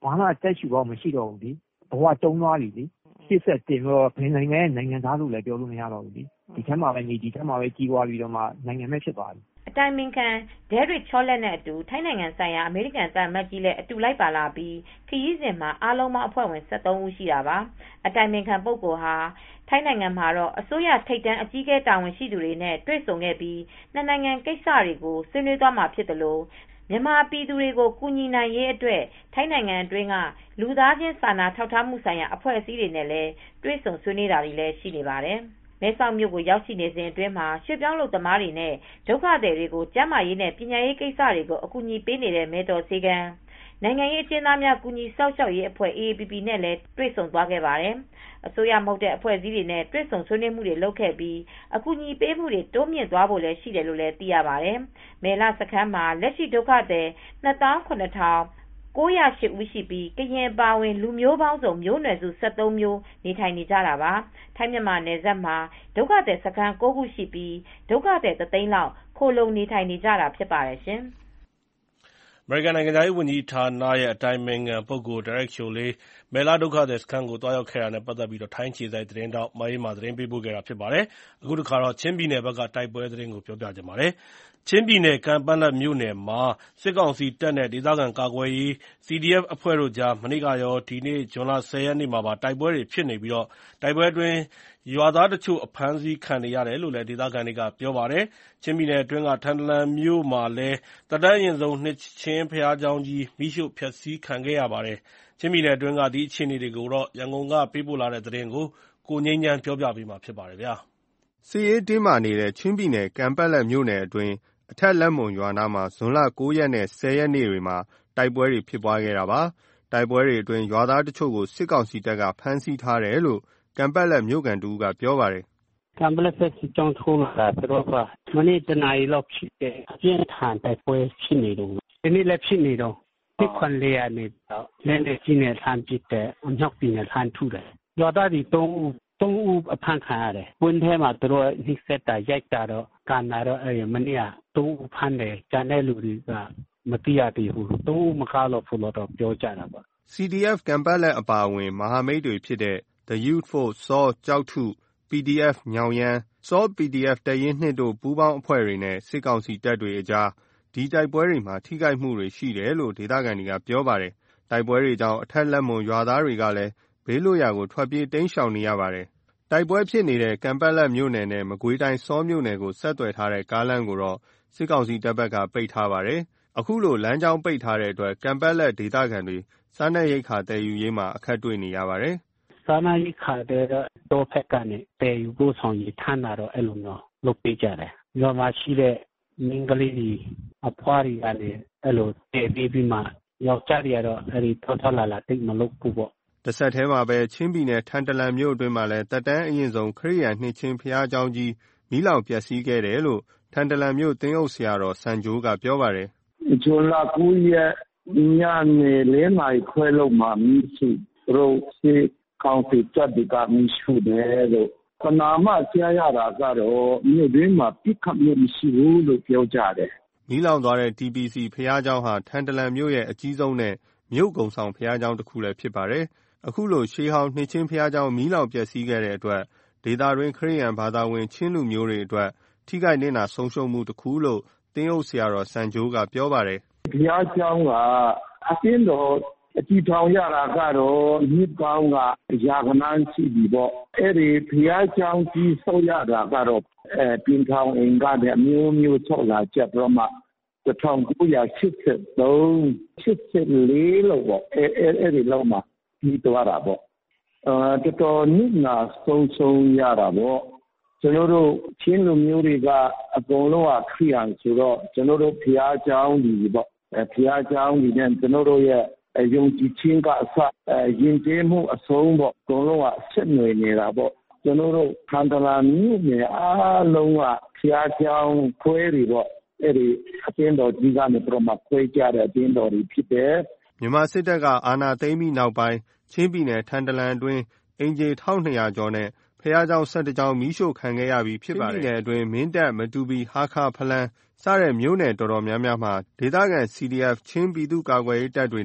ဘာမှအသက်ရှူပေါက်မရှိတော့ဘူးလေဘဝတုံးသွားပြီလေရှစ်ဆက်တင်တော့ဘယ်နိုင်ငံရဲ့နိုင်ငံသားလို့လည်းပြောလို့မရတော့ဘူးလေဒီထက်မှပဲနေဒီထက်မှပဲကြီးပွားပြီးတော့မှနိုင်ငံမဲ့ဖြစ်သွားပြီအတိုင်ပင်ခံဒဲရစ်ချောလက်နဲ့အတူထိုင်းနိုင်ငံဆိုင်ရာအမေရိကန်တပ်မတ်ကြီးလည်းအတူလိုက်ပါလာပြီးခရီးစဉ်မှာအားလုံးပေါင်းအဖွဲ့ဝင်၁၃ဦးရှိတာပါအတိုင်ပင်ခံပုဂ္ဂိုလ်ဟာထိုင်းနိုင်ငံမှာတော့အစိုးရထိပ်တန်းအကြီးအကဲတာဝန်ရှိသူတွေနဲ့တွေ့ဆုံခဲ့ပြီးနှစ်နိုင်ငံကိစ္စတွေကိုဆွေးနွေးသွားမှာဖြစ်တယ်လို့မြန်မာပြည်သူတွေကိုကူညီနိုင်ရေးအတွက်ထိုင်းနိုင်ငံအတွင်းကလူသားချင်းစာနာထောက်ထားမှုဆိုင်ရာအဖွဲ့အစည်းတွေနဲ့လည်းတွေ့ဆုံဆွေးနွေးတာတွေလည်းရှိနေပါတယ်မဲဆောက်မြို့ကိုရောက်ရှိနေစဉ်အတွင်းမှာရွှေ့ပြောင်းလုပ်သမားတွေနဲ့ဒုက္ခသည်တွေကိုကျန်းမာရေးနဲ့ပညာရေးကိစ္စတွေကိုအကူအညီပေးနေတဲ့မဲတော်ဆေးကမ်းနိုင်ငံရေးအကျဉ်းသားများကူညီစောင့်ရှောက်ရေးအဖွဲ့ အေ အေ ပီ ပီ နဲ့လည်းတွေ့ဆုံသွားခဲ့ပါတယ်။အစိုးရမဟုတ်တဲ့အဖွဲ့အစည်းတွေနဲ့တွေ့ဆုံဆွေးနွေးမှုတွေလုပ်ခဲ့ပြီးအကူအညီပေးမှုတွေတိုးမြင့်သွားဖို့လည်းရှိတယ်လို့လည်းသိရပါတယ်။မဲလစခန်းမှာလက်ရှိဒုက္ခသည်နှစ်သောင်းခုနှစ်ထောင်ကိုးရာရှစ်ဦးရှိပြီးကရင်ပါဝင်လူမျိုးပေါင်းစုံမျိုးနွယ်စု၁၃မျိုးနေထိုင်နေကြတာပါထိုင်းမြန်မာနယ်စပ်မှာဒုက္ခသည်စခန်း၉ခုရှိပြီးဒုက္ခသည်တသိန်းလောက်ခိုလုံနေထိုင်နေကြတာဖြစ်ပါတယ်ရှင်အမေရိကန်နိုင်ငံသားရေးဝန်ကြီးဌာနရဲ့အတိုင်ပင်ခံပုဂ္ဂိုလ် Derek Chollet မဲလာဒုက္ခသည်စခန်းကိုတွားရောက်ခဲ့တာနဲ့ပတ်သက်ပြီးထိုင်းအခြေစိုက်သတင်းတောက်မအေးမာသတင်းပေးပို့ခဲ့တာဖြစ်ပါတယ်အခုတစ်ခါတော့ချင်းပြည်နယ်ဘက်ကတိုက်ပွဲသတင်းကိုပြောပြချင်ပါတယ်ချင်းပြည်နယ်ကန်ပက်လက်မြို့နယ်မှာစစ်ကောင်စီတပ်နဲ့ဒေသခံကာကွယ်ရေး စီ ဒီ အက်ဖ် အဖွဲ့တို့ကြားမနေ့ကရောဒီနေ့ဇွန်လ၁၀ရက်နေ့မှာပါတိုက်ပွဲတွေဖြစ်နေပြီးတိုက်ပွဲအတွင်းရွာသားတချို့အဖမ်းဆီးခံနေရတယ်လို့လည်းဒေသခံတွေကပြောပါတယ်ချင်းပြည်နယ်အတွင်းကထန်တလန်မြို့မှာလည်းတပ်တန်းရင်ဆုံးနှစ်ချင်းဘုရားကျောင်းကြီးမိရှုဖျက်ဆီးခံခဲ့ရပါတယ်ချင်းပြည်နယ်အတွင်းကဒီအခြေအနေတွေကိုတော့ရန်ကုန်ကပေးပို့လာတဲ့သတင်းကိုကိုငိမ့်ချမ်းပြောပြပေးမှာဖြစ်ပါတယ်ဗျာစစ်ရေးတင်းမာနေတဲ့ချင်းပြည်နယ်ကန်ပက်လက်မြို့နယ်အတွင်းအထက်လက်မွန်ရွာနားမှာဇွန်လ၉ရက်နဲ့၁၀ရက်နေ့တွေမှာတိုက်ပွဲတွေဖြစ်ပွားခဲ့တာပါတိုက်ပွဲတွေအတွင်းရွာသားတချို့ကိုစစ်ကောင်စီတပ်ကဖမ်းဆီးထားတယ်လို့ကန်ပက်လက်မြို့ကန်တူကပြောပါတယ်ကန်ပက်လက်စစ်ကြောင်းထိုးလာတာတော့မနေ့တနာရီလောက်ဖြစ်တဲ့အပြင်းထန်တိုက်ပွဲဖြစ်နေတော့ဒီနေ့လည်းဖြစ်နေတော့ဒီခွန်လေးအနေတော့လည်းလည်းကြီးနေဆန်းပစ်တဲ့အမြောက်ပြင်းနေဆန်းထုတယ်ရွာသားတွေ၃ဦး၃ဦးအဖမ်းခံရတယ်ဝင်းထဲမှာသူတို့နှိစက်တာရိုက်တာတော့ကန်လာတော့အဲ့မနေ့က၃ဦးဖမ်းတယ်ကျန်တဲ့လူတွေကမသိရသေးဘူး၃ဦးမကားလို့ဖို့တော့ပြောကြတာပါစီ ဒီ အက်ဖ် ကန်ပက်လက်အပါအဝင်မဟာမိတ်တွေဖြစ်တဲ့ The Youth Force စောကြောက်ထု ပီ ဒီ အက်ဖ် ညောင်ရမ်းစော ပီ ဒီ အက်ဖ် တပ်ရင်း၂တို့ပူးပေါင်းအဖွဲ့တွေနဲ့စစ်ကောင်စီတပ်တွေအကြားဒီတိုက်ပွဲတွေမှာထိခိုက်မှုတွေရှိတယ်လို့ဒေသခံတွေကပြောပါတယ်တိုက်ပွဲတွေကြောင့်အထက်လက်မွန်ရွာသားတွေကလည်းဘေးလွတ်ရာကိုထွက်ပြေးတိမ်းရှောင်နေရပါတယ်တိုက်ပွဲဖြစ်နေတဲ့ကန်ပက်လက်မြို့နယ်နဲ့မကွေးတိုင်းစောမြို့နယ်ကိုဆက်သွယ်ထားတဲ့ကားလမ်းကိုတော့စစ်ကောင်စီတပ်ဘက်ကပိတ်ထားပါတယ်အခုလိုလမ်းကြောင်းပိတ်ထားတဲ့အတွက်ကန်ပက်လက်ဒေသခံတွေစားနပ်ရိက္ခာတည်ယူရေးမှာအခက်တွေ့နေရပါတယ်စားနပ်ရိက္ခာတဲ့တော့ဖက်ကနေတည်ယူဖို့ဆောင်ရထမ်းတာတော့အဲ့လိုမျိုးလုပ်ပေးကြတယ်ရွာမှာရှိတဲ့မင်းကလေးတွေအဖွားတွေကနေအဲ့လိုတည်ပြီးပြီးမှယောက်ျားတွေကတော့အဲ့ဒီထောက်ထလာလာတိတ်မလုပ်ဘူးပေါ့တဆက်တည်းမှာပဲချင်းပြည်နယ်ထန်တလန်မြို့အတွင်းမှာလည်းတပ်တန်းအရင်ဆုံးခရီးရန်နှစ်ချင်းဖျားเจ้าကြီးမီးလောင်ပျက်စီးခဲ့တယ်လို့ထန်တလန်မြို့သင်းအုပ်ဆရာတော်စံဂျိုးကပြောပါတယ်ဇွန်လ၉ရက်ညနေ၄နာရီခွဲလောက်မှာမီးရှိရိုးစီကောင်စီတပ်တွေကမီးရှိတယ်လို့ခနာမကြားရတာကတော့မြို့တွင်းမှာပြစ်ခတ်မှုမရှိဘူးလို့ပြောကြတယ်မီးလောင်သွားတဲ့ တီ ပီ စီ ဖျားเจ้าဟာထန်တလန်မြို့ရဲ့အကြီးဆုံးနဲ့မြို့ကုံဆောင်ဖျားเจ้าတစ်ခုလည်းဖြစ်ပါတယ်အခုလိုရှေးဟောင်းနှစ်ချင်းဖျားเจ้าမီးလောင်ပျက်စီးခဲ့တဲ့အတွက်ဒေသတွင်းခရစ်ယာန်ဘာသာဝင်ချင်းလူမျိုးတွေအတွက်ထိခိုက်နေတာဆုံးရှုံးမှုတစ်ခုလို့သင်းအုပ်ဆရာတော်စံဂျိုးကပြောပါတယ်ဘုရားကျောင်းကအသင်းတော်အကြည့်ထောင်ရတာကတော့နှစ်ပေါင်းကရာခဏရှိပြီပေါ့အဲ့ဒီဘုရားကျောင်းကြီးဆောက်ရတာကတော့အဲပြင်ထောင်အင်္ဂါနဲ့အမျိုးမျိုးဆောက်လာကြတော့မှ၁၉၈၃ ၈၄လောက်ပေါ့အဲအဲ့ဒီလောက်မှာပြီးသွားတာပေါ့အဲတော်တော်နစ်နာဆုံးဆုံးရတာပေါ့ကျွန်တော်တို့ချင်းလူမျိုးတွေကအကုန်လုံးကခရိယန်ဆိုတော့ကျွန်တော်တို့ဘုရားကျောင်းကြီးပေါ့အဲဘုရားကျောင်းကြီးနဲ့ကျွန်တော်တို့ရဲ့ယုံကြည်ခြင်းကအစယဉ်ကျေးမှုအဆုံးပေါ့အကုန်လုံးကဆက်နွယ်နေတာပေါ့ကျွန်တော်တို့ခန္ဓာလာမြို့နယ်အားလုံးကဘုရားကျောင်းခွဲတွေပေါ့အဲ့ဒီအသင်းတော်ကြီးကနေပြမခွဲကြတဲ့အသင်းတော်တွေဖြစ်တယ်မြန်မာစစ်တပ်ကအာဏာသိမ်းပြီးနောက်ပိုင်းချင်းပြည်နယ်ထန်တလန်အတွင်းအင်ဂျီတစ်ထောင်နှစ်ရာကျော်နဲ့ဖျားเจ้า၁၁ကျောင်းမီးရှို့ခံခဲ့ရပြီးဖြစ်ပါတယ်ချင်းပြည်နယ်အတွင်းမင်းတပ်မတူပီဟာခါဖလန်းစတဲ့မြို့နယ်တော်တော်များများမှာဒေသခံ စီ ဒီ အက်ဖ် ချင်းပြည်သူ့ကာကွယ်ရေးတပ်တွေနဲ့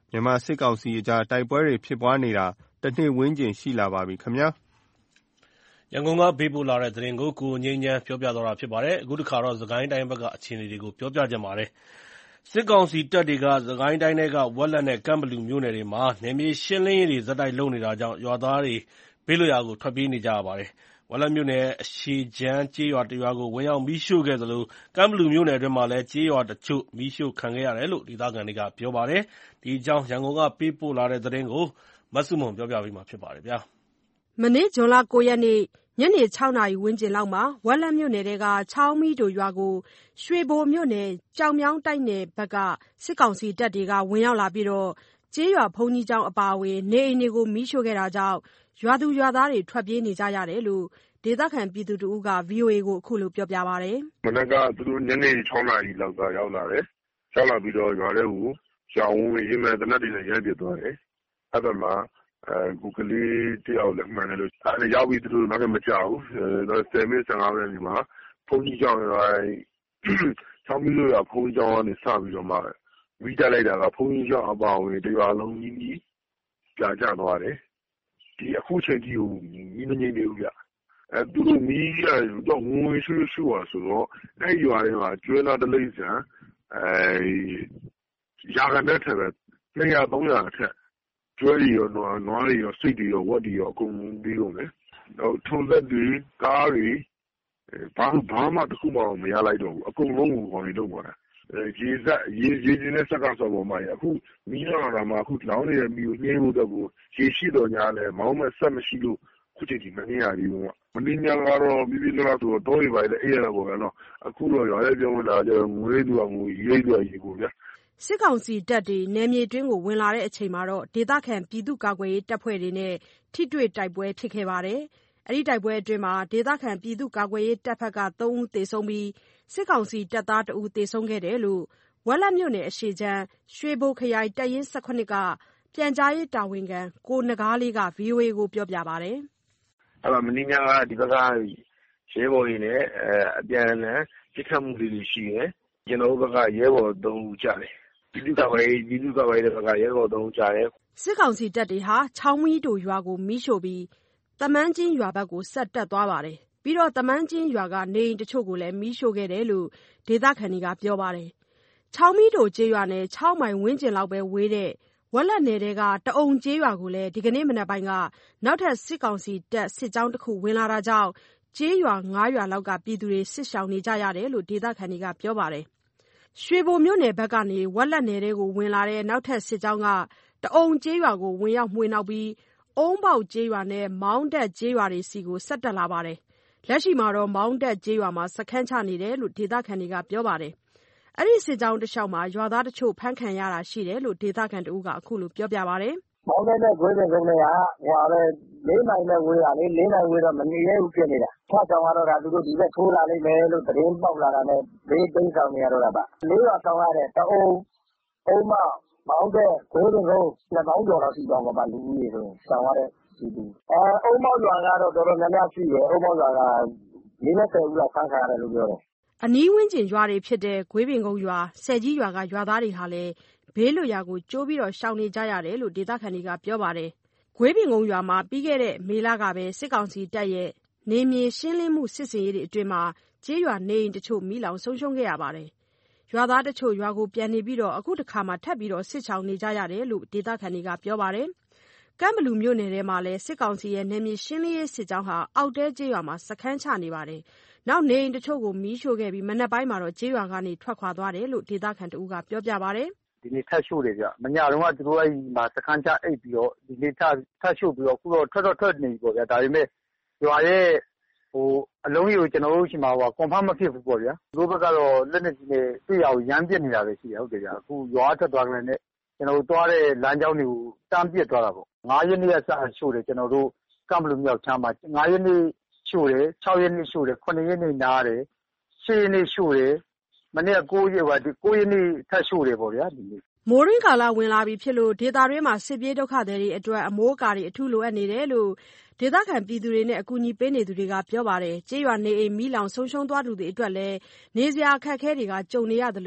မြန်မာစစ်ကောင်စီအကြားတိုက်ပွဲတွေဖြစ်ပွားနေတာတစ်နှစ်ဝန်းကျင်ရှိလာပါပြီခင်ဗျာရန်ကုန်ကပေးပို့လာတဲ့သတင်းကိုကိုငိမ့်ချမ်းပြောပြသွားတာဖြစ်ပါတယ်အခုတစ်ခါတော့စကိုင်းတိုင်းဘက်ကအခြေအနေတွေကိုပြောပြကြပါမယ်စစ်ကောင်စီတပ်တွေကစကိုင်းတိုင်းတွေကဝက်လက်နဲ့ကမ်ဘလူမြို့နယ်တွေမှာနယ်မြေရှင်းလင်းရေးတွေဇက်တိုက်လုပ်နေတာကြောင့်ရွာသားတွေဘေးလွတ်ရာကိုထွက်ပြေးနေကြရပါတယ်ဝက်လက်မြို့နယ်အရှေချမ်းကျေးရွာတရွာကိုဝင်ရောက်မီးရှို့ခဲ့သလိုကမ်ဘလူမြို့နယ်အတွင်းမှာလည်းကျေးရွာတချို့မီးရှို့ခံခဲ့ရတယ်လို့ဒေသခံတွေကပြောပါတယ်ဒီအကြောင်းရန်ကုန်ကပေးပို့လာတဲ့သတင်းကိုမဆုမွန်ပြောပြပေးမှာဖြစ်ပါတယ်ဗျာမနေ့ဇွန်လကိုရက်နေ့ညနေ၆နာရီဝန်းကျင်လောက်မှာဝက်လက်မြို့နယ်ကချောင်းမီးတို့ရွာကိုရွှေဘိုမြို့နယ်ကြောင်မြောင်းတိုက်နယ်ဘက်ကစစ်ကောင်စီတပ်တွေကဝင်ရောက်လာပြီးတော့ကျေးရွာဘုန်းကြီးကျောင်းအပါအဝင်နေအိမ်တွေကိုမီးရှို့ခဲ့တာကြောင့်ရွာသူရွာသားတွေထွက်ပြေးနေကြရတယ်လို့ဒေသခံပြည်သူတဦးက ဗွီအိုအေကိုအခုလိုပြောပြပါတယ်။မနက်ကသူတို့ညနေ၆နာရီလောက်ကရောက်လာတယ်။ရောက်လာပြီးတော့ရွာထဲကိုရှောင်းဝင်ရေးမဲ့တနက်တွေနဲ့ရိုက်ပစ်သွားတယ်။အဲ့ဒါမှအဲကိုကလေးတယောက်လည်းမှန်တယ်လို့အဲရောက်ပြီးသူတို့နောက်လည်းမကြောက်ဘူး။အဲဆယ်မိနစ်ဆယ်ငါမိနစ်ဒီမှာဘုန်းကြီးကျောင်းရောချောင်းမီးလို့ရဘုန်းကြီးကျောင်းကနေစပြီးတော့မှမိတက်လိုက်တာကဘုန်းကြီးကျောင်းအပါဝင်တရွာလုံးကြီးကြီးပြာကျသွားတယ်။ဒီအခုချိန်ကြီးကိုမီးမငြိမ်းသေးဘူးဗျ။အဲသူတို့မီးရတော့ငွေရွှေရွှေပါဆိုတော့အဲရွာတွေမှာကျွဲလာတလိမ့်ဆန်အဲရာခနဲ့ထက်ပဲနှစ်ရာသုံးရာအထက်ကျွဲတွေရောနွားနွားတွေရောစိတ်တွေရောဝက်တွေရောအကုန်ပြီးတော့မယ်ဟိုထုံလက်တွေကားတွေဘာဘာမှတခုမှမရလိုက်တော့ဘူးအကုန်လုံးကိုခေါ်နေတော့ပါတယ်ရေစက်ရေရေချင်းနဲ့စက်ကဆော်ပေါ်မှာအခုမီးလာတာမှအခုလောင်းနေတဲ့မီးကိုနှင်းဖို့တော့ကိုရေရှိတော့ညာလဲမောင်းမဲ့ဆက်မရှိလို့ခုချိန်ဒီမနေရသေးဘူးမင်းညာကတော့ပြီးပြီးတော့ဆိုတော့ရပါလေအဲ့ရတော့ပေါ့နော်အခုတော့ရွာရဲ့ပြောလာကြငွေတူငွေရေးတူရေးကိုဗျာစစ်ကောင်စီတပ်တွေနယ်မြေတွင်းကိုဝင်လာတဲ့အချိန်မှာတော့ဒေသခံပြည်သူ့ကာကွယ်ရေးတပ်ဖွဲ့တွေနဲ့ထိတွေ့တိုက်ပွဲဖြစ်ခဲ့ပါတယ်အဲ့ဒီတိုက်ပွဲအတွင်းမှာဒေသခံပြည်သူ့ကာကွယ်ရေးတပ်ဖက်ကသုံးဦးသေဆုံးပြီးစစ်ကောင်စီတပ်သားတဦးသေဆုံးခဲ့တယ်လို့ဝက်လက်မြို့နယ်အရှေချမ်းရွှေဘိုခရိုင်တပ်ရင်း၁၇ကပြန်ကြားရေးတာဝန်ခံကိုနဂါးလေးက ဗွီအိုအေကိုပြောပြပါတယ်အဲ့တော့မင်းညာကဒီဘက်ကရဲဘော်တွေနဲ့အပြန်အလှန်ပြစ်ခတ်မှုတွေရှိတယ်ကျွန်တော်တို့ဘက်ကရဲဘော်သုံးဦးကြတယ်ပြည်သူ့ကာကွယ်ရေးပြည်သူ့ကာကွယ်ရေးဘက်ကရဲဘော်သုံးဦးကြတယ်စစ်ကောင်စီတပ်တွေဟာချောင်းမီးတို့ရွာကိုမီးရှို့ပြီးတမန်းချင်းရွာဘက်ကိုဆက်တက်သွားပါတယ်ပြီးတော့တမန်းချင်းရွာကနေအိမ်တချို့ကိုလည်းမီးရှို့ခဲ့တယ်လို့ဒေသခံတွေကပြောပါတယ်ချောင်းမီးတို့ကျေးရွာနဲ့၆မိုင်ဝန်းကျင်လောက်ပဲဝေးတဲ့ဝက်လက်နယ်ကတအုံကျေးရွာကိုလည်းဒီကနေ့မနက်ပိုင်းကနောက်ထပ်စစ်ကောင်စီတပ်စစ်ကြောင်းတစ်ခုဝင်လာတာကြောင့်ကျေးရွာ၅ရွာလောက်ကပြည်သူတွေစစ်ရှောင်နေကြရတယ်လို့ဒေသခံတွေကပြောပါတယ်ရွှေဘိုမြို့နယ်ဘက်ကနေဝက်လက်နယ်တွေကိုဝင်လာတဲ့နောက်ထပ်စစ်ကြောင်းကတအုံကျေးရွာကိုဝင်ရောက်မှွေနှောက်ပြီးအုံးပေါက်ကျေးရွာနဲ့မောင်းတက်ကျေးရွာတွေစီကိုဆက်တက်လာပါတယ်လက်ရှိမှာတော့မောင်းတက်ကျေးရွာမှာစခန်းချနေတယ်လို့ဒေသခံတွေကပြောပါတယ်အဲ့ဒီစစ်ကြောင်းတစ်လျှောက်မှာရွာသားတချို့ဖမ်းခံရတာရှိတယ်လို့ဒေသခံတဦးကအခုလိုပြောပြပါတယ်မောင်းတက်တဲ့ခွေးတဲ့ကုန်းတွေကဟိုပဲလေးမိုင်နဲ့ဝေးတာလေလေးမိုင်ဝေးတော့မနေရဘူးဖြစ်နေတာ။၆ဆောင်ကတော့ဒါသူတို့ဒီဘက်ထိုးလာလိမ့်မယ်လို့သတင်းပေါက်လာတာနဲ့လေးသိန်းဆောင်နေရတော့တာပါ။လေးရွာဆောင်ရတဲ့တအုံအုံးမမောင်းတဲ့ခွေးတဲ့ကုန်းနှစ်ပေါင်းကျော်လောက်ရှိသွားမှာပါလူကြီးတွေဆိုဆောင်ရတဲ့ဒီဒီအဲအုံးမောက်ရွာကတော့တော်တော်များများရှိတယ်အုံးမောက်ရွာကလေးနဲ့ဆယ်ဦးလောက်ဆန်းခါရတယ်လို့ပြောတယ်အနီးဝန်းကျင်ရွာတွေဖြစ်တဲ့ဂွေးပင်ကုန်းရွာဆယ်ကြီးရွာကရွာသားတွေဟာလည်းဘေးလွတ်ရာကိုကြိုးပြီးရှောင်နေကြရတယ်လို့ဒေသခံတွေကပြောပါတယ်ဂွေးပင်ကုန်းရွာမှာပြီးခဲ့တဲ့မေလကပဲစစ်ကောင်စီတပ်ရဲ့နေမြေရှင်းလင်းမှုစစ်စင်ရေးတွေအတွင်းမှာကျေးရွာနေအိမ်တချို့မိလောင်ဆုံးရှုံးခဲ့ရပါတယ်ရွာသားတချို့ရွာကိုပြန်နေပြီးတော့အခုတစ်ခါမှထပ်ပြီးတော့စစ်ချောင်နေကြရတယ်လို့ဒေသခံတွေကပြောပါတယ်ကမ်ဘလူမြို့နယ်ထဲမှာလည်းစစ်ကောင်စီရဲ့နေမြေရှင်းလင်းရေးစစ်ကြောင်းဟာအောက်တဲကျေးရွာမှာစခန်းချနေပါတယ်နောက်နေအိမ်တချို့ကိုမီးရှို့ခဲ့ပြီးမနက်ပိုင်းမှာတော့ကျေးရွာကနေထွက်ခွာသွားတယ်လို့ဒေသခံတဦးကပြောပြပါတယ်ဒီနေ့ထပ်ရှို့တယ်ဗျမညတော့ကသူတို့အဲ့မှာစခန်းချအိပ်ပြီးတော့ဒီနေ့ထပ်ထပ်ရှို့ပြီးတော့အခုတော့ထွက်တော့ထွက်နေပြီပေါ့ဗျာဒါပေမဲ့ရွာရဲ့ဟိုအလုံးကြီးကိုကျွန်တော်တို့ရှိမှာဟိုကွန်ဖမ်းမဖြစ်ဘူးပေါ့ဗျာသူတို့ဘက်ကတော့လက်နေကြီးနဲ့တွေ့ရအောင်ရမ်းပြစ်နေတာပဲရှိတယ်ဟုတ်တယ်ဗျာအခုရွာထွက်သွားကြတယ်ကျွန်တော်တို့သွားတဲ့လမ်းကြောင်းတွေကိုတမ်းပြစ်သွားတာပေါ့ငါးရက်နေ့ကစရှို့တယ်ကျွန်တော်တို့ကမ်ဘလူမြောက်ချမ်းမှာငါးရက်နေ့ရှို့တယ်၆ရက်နေ့ရှို့တယ်ခုနှစ်ရက်နေ့နားတယ်ရှစ်ရက်နေ့ရှို့တယ်မနေ့ကကိုးရက်ပါဒီကိုးရက်နေ့ထပ်ရှို့တယ်ပေါ့ဗျာဒီနေ့မိုးရင်းကာလဝင်လာပြီဖြစ်လို့ဒေသတွင်းမှာစစ်ပြေးဒုက္ခသည်တွေအတွက်အမိုးအကာတွေအထူးလိုအပ်နေတယ်လို့ဒေသခံပြည်သူတွေနဲ့အကူအညီပေးနေသူတွေကပြောပါတယ်ကျေးရွာနေအိမ်မီးလောင်ဆုံးရှုံးသွားသူတွေအတွက်လည်းနေစရာအခက်အခဲတွေကကြုံနေရတယ်လို့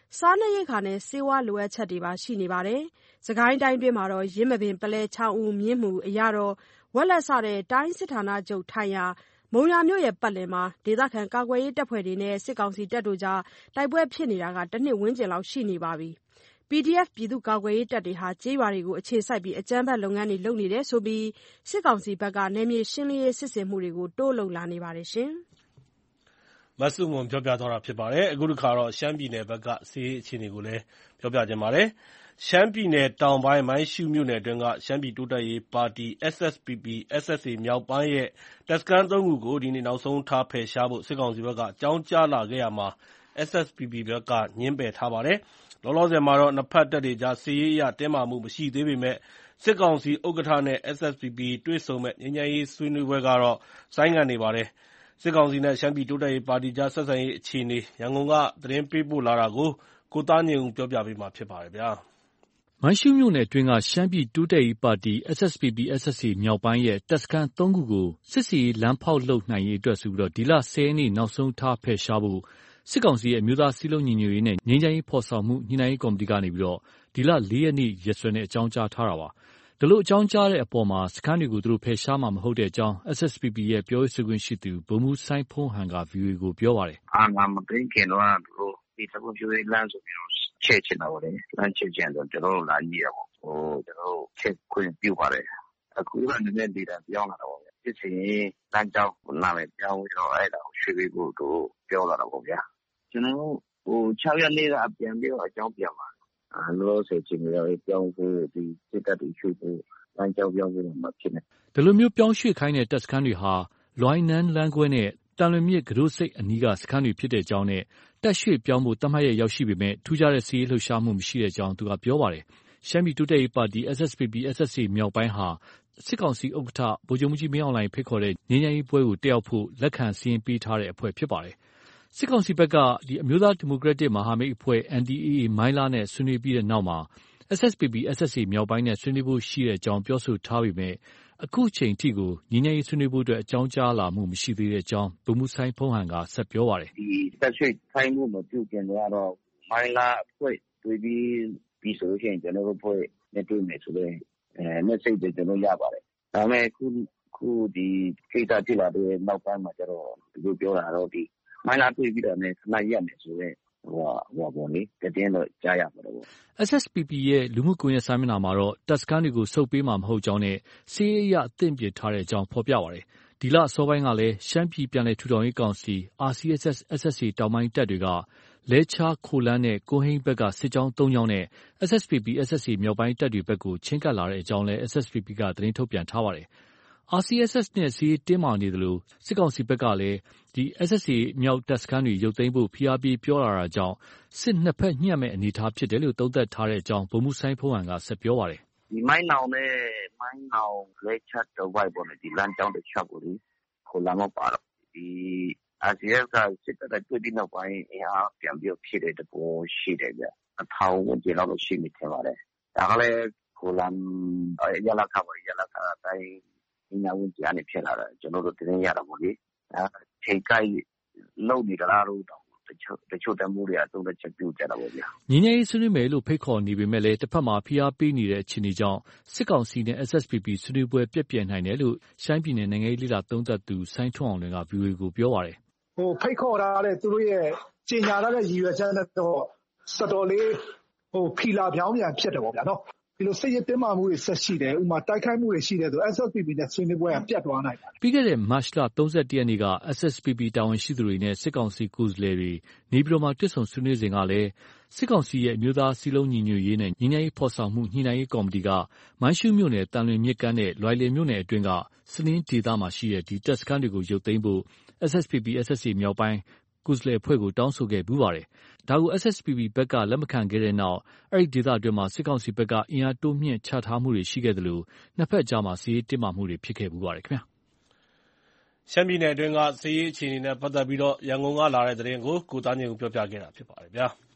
စားနပ်ရိက္ခာနဲ့ဆေးဝါးလိုအပ်ချက်တွေပါရှိနေပါတယ်။စစ်ကိုင်းတိုင်းတွင်းမှာတော့ယင်းမာပင်၊ပုလဲ၊ချောင်းဦး၊မြင်းမူ၊အရာတော်၊ဝက်လက်စတဲ့တိုင်းစစ်ဌာနချုပ်ထိုင်ရာမုံရွာမြို့ပတ်လည်မှာဒေသခံကာကွယ်ရေးတပ်ဖွဲ့တွေနဲ့စစ်ကောင်စီတပ်တို့ကြားတိုက်ပွဲဖြစ်နေတာတနှစ်ဝန်းကျင်လောက်ရှိနေပါပြီ။ ပီဒီအက်ဖ် ပြည်သူ့ကာကွယ်ရေးတပ်တွေဟာကျေးရွာတွေကိုအခြေစိုက်ပြီးအကြမ်းဖက်လုပ်ငန်းတွေလုပ်နေတယ်ဆိုပြီးစစ်ကောင်စီဘက်ကနယ်မြေရှင်းလင်းရေးစစ်ဆင်မှုတွေကိုတိုးလုပ်လာနေပါတယ်။မဆုမွန်ပြောပြသွားတာဖြစ်ပါတယ်။ အခုတစ်ခါတော့ရှမ်းပြည်နယ်ဘက်ကစစ်ရေးအခြေအနေကိုလည်းပြောပြခြင်းပါတယ်။ ရှမ်းပြည်နယ်တောင်ပိုင်းမိုင်းရှူးမြို့နယ်အတွင်းကရှမ်းပြည်တိုးတက်ရေးပါတီ အက်စ် အက်စ် ပီ ပီ အက်စ် အက်စ် အေ မြောက်ပိုင်းရဲ့တပ်စခန်းသုံးခုကိုဒီနေ့နောက်ဆုံးထားဖယ်ရှားဖို့စစ်ကောင်စီဘက်ကအကြောင်းကြားလာခဲ့ရာမှာ အက်စ် အက်စ် ပီ ပီ ဘက်က ငြင်းပယ်ထားပါတယ်။ လောလောဆယ်မှာတော့နှစ်ဖက်တပ်တွေကြားစစ်ရေးအရတင်းမာမှုမရှိသေးပေမဲ့စစ်ကောင်စီဥက္ကဋ္ဌနဲ့ အက်စ် အက်စ် ပီ ပီ တွေ့ဆုံမယ့်ငြိမ်းချမ်းရေးဆွေးနွေးပွဲကတော့ဆိုင်းငံ့နေပါတယ်။ စစ်ကောင်စီနဲ့ရှမ်းပြည်တိုးတက်ရေးပါတီကြားဆက်ဆံရေးအခြေအနေရန်ကုန်ကသတင်းပေးပို့လာတာကိုကိုသားညွန့်ဦးပြောပြပေးမှာဖြစ်ပါတယ်။မိုင်းရှူးမြို့နယ်အတွင်းကရှမ်းပြည်တိုးတက်ရေးပါတီ အက်စ် အက်စ် ပီ ပီ အက်စ် အက်စ် အေ မြောက်ပိုင်းရဲ့တပ်စခန်းသုံးခုကိုစစ်ဆင်ရေးလမ်းဖောက်လုပ်နိုင်ရေးအတွက်ဆိုပြီးဒီလ ၁၀ ရက်နေ့နောက်ဆုံးထားဖယ်ရှားဖို့စစ်ကောင်စီရဲ့အမျိုးသားစည်းလုံးညီညွတ်ရေးနဲ့ငြိမ်းချမ်းရေးဖော်ဆောင်မှုညှိနှိုင်းရေးကော်မတီကနေ ဒီလ ၄ ရက်နေ့ရက်စွဲနဲ့အကြောင်းကြားထားတာပါ။ ဒီလိုအကြောင်းကြားတဲ့အပေါ်စခန်းတွေကိုဖယ်ရှားမှာမဟုတ်ကြောင်း အက်စ် အက်စ် ပီ ပီ ရဲ့ပြောရေးဆိုခွင့်ရှိသူဗိုလ်မှူးစိုင်းဖုန်းဟန်က ဗွီအိုအေကိုပြောပါတယ်။ “အာဏာမသိမ်းခင်တုန်းကသူတို့ဒီဖက်ဖွံ့ဖြိုးရေးလမ်းဆိုပြီးတော့ချဲ့ချင်တာပေါ့လေ။ လမ်းချဲ့ချင်တော့ကျွန်တော်တို့လာညှိတာပေါ့။ ဟိုကျွန်တော်တို့ချဲ့ခွင့်ပြုပါတယ်။ အခုကနည်းနည်းလေသံပြောင်းလာတာပေါ့ဗျာ။ ဖြစ်စဉ်လမ်းကြောင်းနာမည်ပြောင်းပြီးတော့အဲ့ဒါကိုရွှေ့ပေးဖို့သူတို့ပြောလာတာပေါ့ဗျာ။ ကျွန်တော်တို့ဟို၆ရက်နေ့ကပြန်ပြီးတော့အကြောင်းပြန်ပါတယ်။ အာလောလောဆယ်ချိန်တော့ပြောင်းဖို့ဒီစစ်တပ်တွေရွှေ့ဖို့လမ်းကြောင်းပြောင်းဖို့မဖြစ်နိုင်။ ” ဒီလိုမျိုးပြောင်းရွှေ့ခိုင်းတဲ့တပ်စခန်းတွေဟာလွိုင်နန်းလမ်းခွဲနဲ့သံလွင်မြစ်ကူးတို့ဆိပ်အနီးကစခန်းတွေဖြစ်ကြောင်းနဲ့တပ်ရွှေ့ပြောင်းဖို့သတ်မှတ်ရက်ရောက်ရှိပေမဲ့ထူးခြားတဲ့စစ်ရေးလှုပ်ရှားမှုမရှိကြောင်းသူကပြောပါတယ်။ ရှမ်းပြည်တိုးတက်ရေးပါတီ အက်စ် အက်စ် ပီ ပီ အက်စ် အက်စ် အေ မြောက်ပိုင်းဟာစစ်ကောင်စီဥက္ကဋ္ဌဗိုလ်ချုပ်မှူးကြီးမင်းအောင်လှိုင်ဖိတ်ခေါ်တဲ့ငြိမ်းချမ်းရေးပွဲကိုတက်ရောက်ဖို့လက်ခံစာရင်းပေးထားတဲ့အဖွဲ့ဖြစ်ပါတယ်။ စစ်ကောင်စီဘက်က အမျိုးသားဒီမိုကရက်တစ်မဟာမိတ်အဖွဲ့ အန် ဒီ အေး အေ မိုင်းလားနဲ့ဆွေးနွေးပြီးနောက်မှာ အက်စ် အက်စ် ပီ ပီ အက်စ် အက်စ် အေ မြောက်ပိုင်းနဲ့ဆွေးနွေးဖို့ရှိကြောင်းပြောဆိုထားပေမဲ့အခုချိန်ထိကိုငြိမ်းချမ်းရေးဆွေးနွေးဖို့အကြောင်းကြားလာမှုမရှိသေးကြောင်းဗိုလ်မှူးစိုင်းဖုန်းဟန်ကဆက်ပြောပါတယ်။ “ဒီတပ်ရွှေ့ခိုင်းမှုမပြုခင်တည်းကတော့မိုင်းလားအဖွဲ့တွေ့ပြီးပြီဆိုလို့ရှိရင်ကျွန်တော်တို့အဖွဲ့နဲ့တွေ့မယ်ဆိုတဲ့အဲ message တွေကျွန်တော်ရပါတယ်။ဒါပေမဲ့အခုခုဒီကိစ္စဖြစ်လာတဲ့နောက်ပိုင်းမှာကျတော့သူတို့ပြောတာတော့ဒီမိုင်းလားတွေ့ပြီးတော့လည်းခဏရပ်မယ်ဆိုတဲ့ဟိုဟိုပေါ့လေတင်းတော့ကြားရပါတယ်ပေါ့။အက်စ် အက်စ် ပီ ပီ ရဲ့လူမှုကွန်ရက်စာမျက်နှာမှာတော့တပ်စခန်းတွေကိုဆုတ်ပေးမှာမဟုတ်ကြောင်းနဲ့စစ်ရေးအရအသင့်ပြင်ထားကြောင်းဖော်ပြပါတယ်။ ဒီလအစောပိုင်းကလည်းရှမ်းပြည်ပြန်လည်ထူထောင်ရေးကောင်စီ အာ စီ အက်စ် အက်စ် အက်စ် အက်စ် အေ တောင်ပိုင်းတပ်တွေကလဲချားခိုလမ်းနဲ့ကွမ်းဟိန်းဘက်ကစစ်ကြောင်းသုံးကြောင်းနဲ့ အက်စ် အက်စ် ပီ ပီ အက်စ် အက်စ် အေ မြောက်ပိုင်းတပ်တွေဘက်ကိုချဉ်းကပ်လာကြောင်းလည်း အက်စ် အက်စ် ပီ ပီ ကသတင်းထုတ်ပြန်ထားပါတယ်။ အာ စီ အက်စ် အက်စ် နဲ့စစ်ရေးတင်းမာနေသလိုစစ်ကောင်စီဘက်ကလည်း အက်စ် အက်စ် အေ မြောက်တပ်စခန်းတွေရုပ်သိမ်းဖို့ဖိအားပေးပြောလာတာကြောင့်စစ်နှစ်ဘက်ညှပ်မယ့်အနေအထားဖြစ်တယ်လို့သုံးသပ်ထားကြောင်းဗိုလ်မှူးစိုင်းဖုန်းဟန်ကဆက်ပြောပါတယ်။ “ဒီမိုင်းနောင်နဲ့မိုင်းနောင်လဲချားတဝိုက်ပေါ့လေဒီလမ်းကြောင်းတစ်လျှောက်ကိုလေခိုလမ်းမပါတော့ဒီ အာ စီ အက်စ် ကစစ်တပ်နဲ့တွေ့ပြီးနောက်ပိုင်းအင်အားပြန်ပြီးတော့ဖြည့်တဲ့သဘောရှိတယ်ဗျ။ တစ်ထောင်ဝန်းကျင်လောက်တော့ရှိမယ်ထင်ပါတယ်။ဒါကလည်းခိုလမ်းရလခပေါ့ရလခအတိုင်းအင်အားဝန်းကျင်ကနေဖြစ်လာတာကျွန်တော်တို့သတင်းရတာပေါ့လေ။အဲချိန်ကိုက်လုပ်နေကြလားလို့တောင်တချို့တချို့တမိုးတွေကသုံးသက်ချက်ပြုကြတာပေါ့ဗျာ။ငြိမ်းချမ်းရေးဆွေးနွေးမယ်လို့ဖိတ်ခေါ်နေပေမဲ့တစ်ဖက်မှာဖိအားပေးနေတဲ့အခြေအနေကြောင့်စစ်ကောင်စီနဲ့ အက်စ် အက်စ် ပီ ပီ ဆွေးနွေးပွဲပျက်ပြယ်နိုင်တယ်လို့ရှမ်းပြည်နယ်နိုင်ငံရေးလေ့လာသုံးသပ်သူစိုင်းထွန်းအောင်လွင်က ဗွီအိုအေကိုပြောပါတယ်။ဟိုဖိတ်ခေါ်ထားတဲ့သူတို့ရဲ့ကြေညာထားတဲ့ရည်ရွယ်ချက်နဲ့တော့တော်တော်လေးဟိုဖီလာပြောင်းပြန်ဖြစ်တယ်ပေါ့ဗျာနော်ဒီလိုစစ်ရေးတင်းမာမှုတွေဆက်ရှိတယ်ဥမာတိုက်ခိုက်မှုတွေရှိတယ်ဆို အက်စ် အက်စ် ပီ ပီ နဲ့ဆွေးနွေးပွဲကပြတ်သွားနိုင်တယ်ပြီးခဲ့တဲ့မတ်လ၃၁ရက်နေ့က အက်စ် အက်စ် ပီ ပီ တာဝန်ရှိသူတွေနဲ့စစ်ကောင်စီကိုယ်စားလှယ်တွေနေပြည်တော်မှာတွေ့ဆုံဆွေးနွေးစဉ်ကလည်းစစ်ကောင်စီရဲ့အမျိုးသားစည်းလုံးညီညွတ်ရေးနဲ့ငြိမ်းချမ်းရေးဖော်ဆောင်မှုညှိနှိုင်းရေးကော်မတီကမိုင်းရှူးမြို့နယ်သံလွင်မြစ်ကမ်းနဲ့လွိုင်လင်မြို့နယ်အတွင်းကစလင်းဒေသမှာရှိတဲ့ဒီတပ်စခန်းတွေကိုရုပ်သိမ်းဖို့ အက်စ် အက်စ် ပီ ပီ အက်စ် အက်စ် အေ မြောက်ပိုင်းကိုယ်စားလှယ်အဖွဲ့ကိုတောင်းဆိုခဲ့ဖူးပါတယ်။ဒါကို အက်စ် အက်စ် ပီ ပီ ဘက်ကလက်မခံခဲ့တဲ့နောက်အဲဒီဒေသအတွင်းစစ်ကောင်စီဘက်ကအင်အားတိုးမြှင့်ချထားမှုတွေရှိခဲ့သလိုနှစ်ဖက်ကြားစစ်ရေးတင်းမာမှုတွေဖြစ်ခဲ့ဖူးပါတယ်ခင်ဗျာ။ရှမ်းပြည်နယ်အတွင်းကစစ်ရေးအခြေအနေနဲ့ပတ်သက်ပြီးရန်ကုန်ကလာတဲ့သတင်းကိုကိုသားညွန့်ဦးပြောပြခဲ့တာဖြစ်ပါတယ်ဗျာ။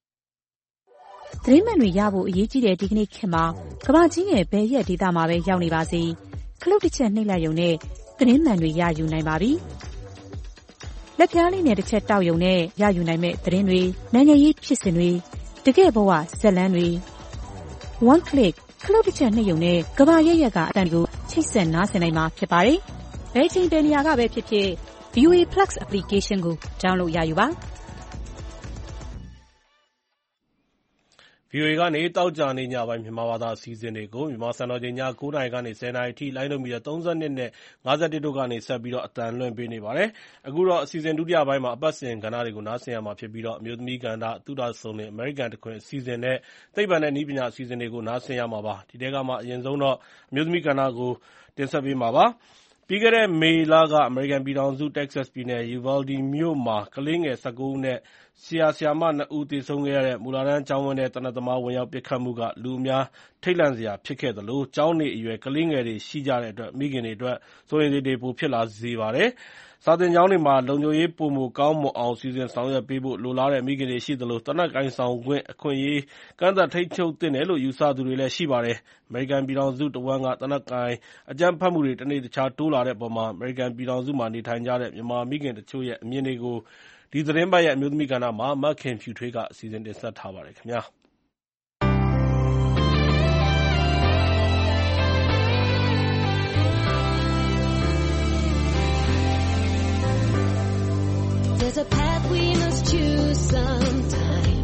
သတင်းမှန်တွေရဖို့အရေးကြီးတဲ့ဒီကနေ့ခေတ်မှာကမ္ဘာကြီးရဲ့ဘယ်ရက်ဒေသမှာပဲရောက်နေပါစေခလုတ်တစ်ချက်နှိပ်လိုက်ရုံနဲ့သတင်းမှန်တွေရယူနိုင်ပါပြီ။လက်ပြားလေးနဲ့တစ်ချက်တောက်ယုံနဲ့ရယူနိုင်မဲ့သတင်းတွေနိုင်ငံရေးဖြစ်စဉ်တွေတကယ့်ဘဝဇာတ်လမ်းတွေ one click ခလုတ်တစ်ချက်နှိပ်ယုံနဲ့ကဘာရက်ရက်ကအတန်ကိုချိတ်ဆက်နားဆင်နိုင်မှာဖြစ်ပါတယ်။ဘယ်ချိန်ဘယ်နေရာကပဲဖြစ်ဖြစ် ဗီ အို အေ Plus application ကို download ရယူပါ။ဗီအိုအေကနေသောကြာနေ့ညပိုင်းမြန်မာဘာသာအစီအစဉ်တွေကိုမြန်မာစံတော်ချိန်ညကိုးနာရီကနေဆယ်နာရီထိလိုင်းလုံးပြီးတော့သုံး၂နဲ့ငါး၁တို့ကနေဆက်ပြီးတော့အတန်လွှင့်ပေးနေပါတယ်။အခုတော့အစီအစဉ်ဒုတိယပိုင်းမှာအပတ်စဉ်ကဏ္ဍတွေကိုနားဆင်ရမှာဖြစ်ပြီးတော့အမျိုးသမီးကဏ္ဍ၊သုဒ္ဓဆုံနဲ့အမေရိကန်တခွင်အစီအစဉ်နဲ့သိပ္ပံနဲ့နည်းပညာအစီအစဉ်တွေကိုနားဆင်ရမှာပါ။ဒီထဲကမှအရင်ဆုံးတော့အမျိုးသမီးကဏ္ဍကိုတင်ဆက်ပေးမှာပါ။ပြီးခဲ့တဲ့မေလကအမေရိကန်ပြည်ထောင်စုတက္ကဆက်ပြည်နယ်ယူဗားလ်ဒီမြို့မှာကလေးငယ်၁၉ဦးနဲ့ဆရာဆရာမနှစ်ဦးသေဆုံးခဲ့ရတဲ့မူလတန်းကျောင်းဝင်းထဲသေနတ်သမားဝင်ရောက်ပစ်ခတ်မှုကလူအများထိတ်လန့်စရာဖြစ်ခဲ့သလိုကျောင်းနေအရွယ်ကလေးငယ်တွေရှိကြတဲ့အတွက်မိခင်တွေအတွက်စိုးရိမ်စိတ်တွေပိုဖြစ်လာစေပါတယ်။စာသင်ကျောင်းတွေမှာလုံခြုံရေးပိုမိုကောင်းမွန်အောင်စီစဉ်ဆောင်ရွက်ပေးဖို့လိုလားတဲ့မိခင်တွေရှိသလိုသေနတ်ကိုင်ဆောင်ခွင့်အခွင့်အရေးကန့်သတ်ထိန်းချုပ်သင့်တယ်လို့ယူဆသူတွေလည်းရှိပါတယ်။အမေရိကန်ပြည်ထောင်စုတဝန်းကသေနတ်ကိုင်အကြမ်းဖက်မှုတွေတနေ့တခြားတိုးလာတဲ့အပေါ်မှာအမေရိကန်ပြည်ထောင်စုမှာနေထိုင်ကြတဲ့မြန်မာမိခင်တချို့ရဲ့အမြင်တွေကိုဒီသတင်းပတ်ရဲ့အမျိုးသမီးကဏ္ဍမှာမခင်ဖြူထွေးကအစီအစဉ်တင်ဆက်ထားပါတယ်ခင်ဗျာ။ There's a path we must choose sometime.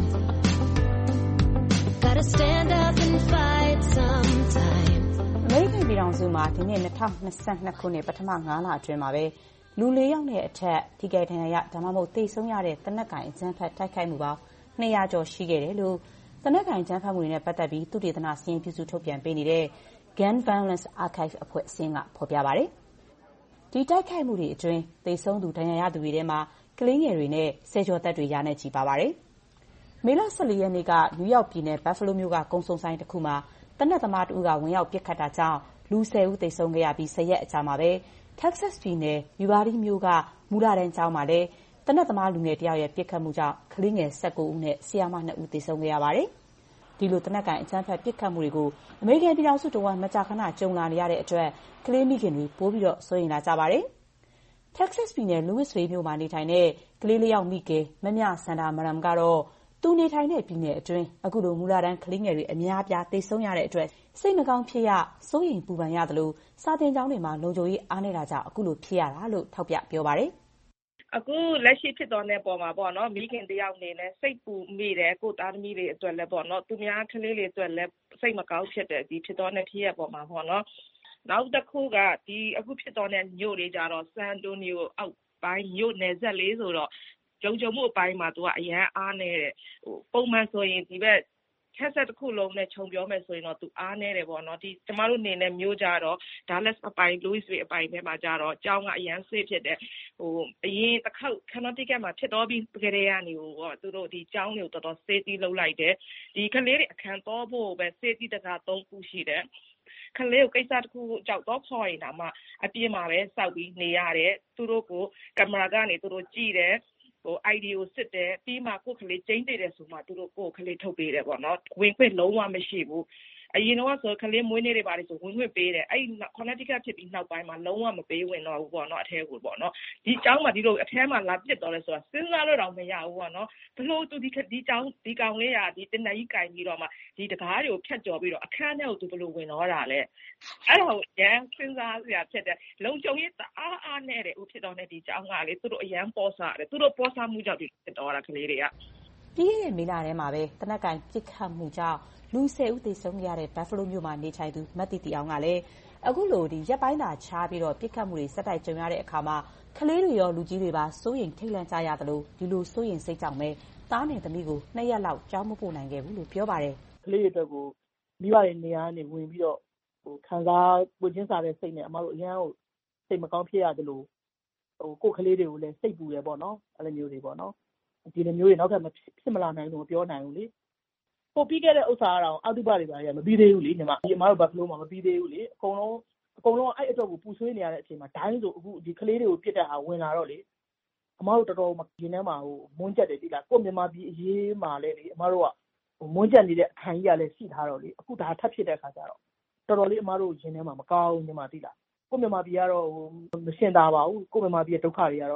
Gotta stand up and fight sometime. အမေရိကန်ပြည်ထောင်စုမှာဒီနေ့၂၀၂၂ခုနှစ်ပထမ၅လအတွင်းမှာပဲလူလေးယောက်နဲ့အထက်ထိခိုက်ဒဏ်ရာရဒါမှမဟုတ်သေဆုံးရတဲ့သေနတ်ကိုင်အကြမ်းဖက်တိုက်ခိုက်မှုပေါင်း၂၀၀ကျော်ရှိခဲ့တယ်လို့သေနတ်ကိုင်အကြမ်းဖက်မှုတွေနဲ့ပတ်သက်ပြီးသုတေသနစာရင်းပြုစုထုတ်ပြန်ပေးနေတဲ့ Gun Violence Archive အဖွဲ့အစည်းကဖော်ပြပါတယ်။ဒီတိုက်ခိုက်မှုတွေအတွင်းသေဆုံးသူဒဏ်ရာရသူတွေထဲမှာကလေးငယ်တွေနဲ့ဆယ်ကျော်သက်တွေရာနဲ့ချီပါပါတယ်။မေလ၁၄ရက်နေ့ကနယူးယောက်ပြည်နယ်ဘတ်ဖလိုးမြို့ကကုန်စုံဆိုင်တစ်ခုမှာသေနတ်သမားတဦးကဝင်ရောက်ပစ်ခတ်တာကြောင့်လူ၁၀ဦးသေဆုံးခဲ့ရပြီး၁၀ရက်အကြာမှာပဲတက္ကဆက်ပြည်နယ်ယူဗားလ်ဒီမြို့ကမူလတန်းကျောင်းမှာလည်းသေနတ်သမားလူငယ်တယောက်ရဲ့ပစ်ခတ်မှုကြောင့်ကလေးငယ်၁၉ဦးနဲ့ဆရာမနှစ်ဦးသေဆုံးခဲ့ရပါတယ်။ဒီလိုသေနတ်ကိုင်အကြမ်းဖက်ပစ်ခတ်မှုတွေကိုအမေရိကန်ပြည်ထောင်စုတဝန်းမကြာခဏကြုံလာနေရတဲ့အတွက်ကလေးမိခင်တွေပိုပြီးတော့စိုးရိမ်လာကြပါတယ်။တက္ကဆက်ပြည်နယ်လူးဝစ်ဗေးမြို့မှာနေထိုင်တဲ့ကလေးလေးယောက်မိခင်မမြစန္ဒာမရမ်ကတော့သူနေထိုင်တဲ့ပြည်နယ်အတွင်းအခုလိုမူလတန်းကလေးငယ်တွေအများအပြားသေဆုံးရတဲ့အတွက်စိတ်မကောင်းဖြစ်ရစိုးရိမ်ပူပန်ရသလိုစာသင်ကျောင်းတွေမှာလုံခြုံရေးအားနည်းတာကြောင့်အခုလိုဖြစ်ရတာလို့ထောက်ပြပြောပါတယ်။အခုလက်ရှိဖြစ်တော်တဲ့ပုံမှာပေါ့နော်မိခင်တယောက်နေနဲ့စိတ်ပူမိတယ်ကိုသားသမီးတွေအတွက်လည်းပေါ့နော်သူများကလေးတွေအတွက်လည်းစိတ်မကောင်းဖြစ်တယ်ဒီဖြစ်တော်တဲ့ဖြစ်ရပုံမှာပေါ့နော်နောက်တစ်ခုကဒီအခုဖြစ်တော်တဲ့မြို့တွေကြတော့ဆန်အန်တိုနီယိုအောက်ပိုင်းမြို့နယ်ဆက်လေးဆိုတော့ကြုံကြုံမှုအပိုင်းမှာသူကအရန်အားနေတယ်ဟိုပုံမှန်ဆိုရင်ဒီဘက်ခက်ဆက်တစ်ခုလုံးနဲ့ခြုံပြောမယ်ဆိုရင်တော့သူအားနေတယ်ပေါ့နော်ဒီကျမတို့နေနဲ့မျိုးကြတော့ Dallas အပိုင်း Louisville အပိုင်းထဲမှာကြတော့ကျောင်းကအရန်ဆေးဖြစ်တယ်ဟိုအရင်တစ်ခေါက် Connecticut မှာဖြစ်တော့ပြီးကြတဲ့ကနေဟိုသူတို့ဒီကျောင်းတွေကိုတော်တော် safety လုပ်လိုက်တယ်ဒီကလေးတွေအခန်းတော့ဖို့ပဲ safety တကား၃ခုရှိတယ်ကလေးကိုကိစ္စတစ်ခုကြောက်တော့ခေါ်ရင်တော့မှအပြင်းမှာပဲစောက်ပြီးနေရတယ်သူတို့ကိုကင်မရာကနေသူတို့ကြည့်တယ်ဟို I D ကိုစစ်တယ်ပြီးမှကိုယ်ကလေးကျင်းတည်တယ်ဆိုမှသူတို့ကိုယ်ကလေးထုတ်ပေးတယ်ပေါ့နော်ဝင်ခွင့်လုံးဝမရှိဘူးအရင်တော့ဆိုကလေးမွေးနေ့တွေပါတယ်ဆိုဝင်ခွင့်ပေးတယ်အဲ့ Connecticut ဖြစ်ပြီးနောက်ပိုင်းမှာလုံးဝမပေးဝင်တော့ဘူးပေါ့နော်အထဲကိုပေါ့နော်ဒီကျောင်းမှာဒီလိုအထဲမှာလာပစ်တော့လဲဆိုတာစဉ်းစားလို့တော့မရဘူးပေါ့နော်ဘလို့သူဒီဒီကျောင်းဒီကောင်လေးရာဒီတနကြီးကင်ပြီးတော့မှဒီတကားတွေကိုဖြတ်ကျော်ပြီးတော့အခန်းထဲကိုသူဘလို့ဝင်တော့တာလဲအဲ့ဒါကိုရန်စဉ်းစားစရာဖြစ်တယ်လုံခြုံရေးတအားအားနဲ့တယ်ဦးဖြစ်တော့နေဒီကျောင်းကလေသူတို့အရန်ပေါ်စားတယ်သူတို့ပေါ်စားမှုကြောင့်ဒီဖြစ်တော့တာကလေးတွေကပြီးခဲ့တဲ့မေလထဲမှာပဲတနက်ကင်ပြစ်ခတ်မှုကြောင့်လူ၁၀ဦးသေဆုံးခဲ့ရတဲ့ဘတ်ဖလိုးမြို့မှာနေထိုင်သူမတ်တီတီအောင်ကလည်းအခုလိုဒီရက်ပိုင်းသာခြားပြီးတော့ပြစ်ခတ်မှုတွေဆက်တိုက်ကြုံရတဲ့အခါမှာကလေးတွေရောလူကြီးတွေပါစိုးရိမ်ထိတ်လန့်ကြရသလိုဒီလိုစိုးရိမ်စိတ်ကြောင့်ပဲသားနဲ့သမီးကိုနှစ်ရက်လောက်ကြောင်းမပို့နိုင်ခဲ့ဘူးလို့ပြောပါတယ်ကလေးတွေအတွက်ကိုမိဘတွေနေရာကနေဝင်ပြီးတော့ဟိုခံစားပွင့်ချင်းစားတဲ့စိတ်နဲ့အမတို့အရန်ကိုစိတ်မကောင်းဖြစ်ရသလိုဟိုကိုယ်ကလေးတွေကိုလည်းစိတ်ပူတယ်ပေါ့နော်အဲ့လိုမျိုးတွေပေါ့နော်ဒီလိုမျိုးတွေနောက်ထပ်မဖြစ်မလာနိုင်လို့မပြောနိုင်ဘူးလေပို့ပြီးခဲ့တဲ့ဥစ္စာကတော့အောက်တုပတွေပါရမပြီးသေးဘူးလေညီမဒီအမားတို့ဘတ်ဖလိုးမှာမပြီးသေးဘူးလေအကုန်လုံးအကုန်လုံးအဲ့အတွက်ကိုပူဆွေးနေရတဲ့အချိန်မှာဒိုင်းဆိုအခုဒီကလေးတွေကိုပြစ်တဲ့ဟာဝင်လာတော့လေအမားတို့တော်တော်ဒီထဲမှာဟိုမွန်းချက်တယ်ဒီလားကိုမြန်မာပြည်အရေးမှာလေလေအမားတို့ကဟိုမွန်းချက်နေတဲ့အခန်းကြီးကလည်းရှိထားတော့လေအခုဒါထပ်ဖြစ်တဲ့အခါကျတော့တော်တော်လေးအမားတို့ရင်ထဲမှာမကောင်းညီမသိလားကိုမြန်မာပြည်ကတော့ဟိုမရှင်းတာပါဘူးကိုမြန်မာပြည်ရဲ့ဒုက္ခတွေကတော့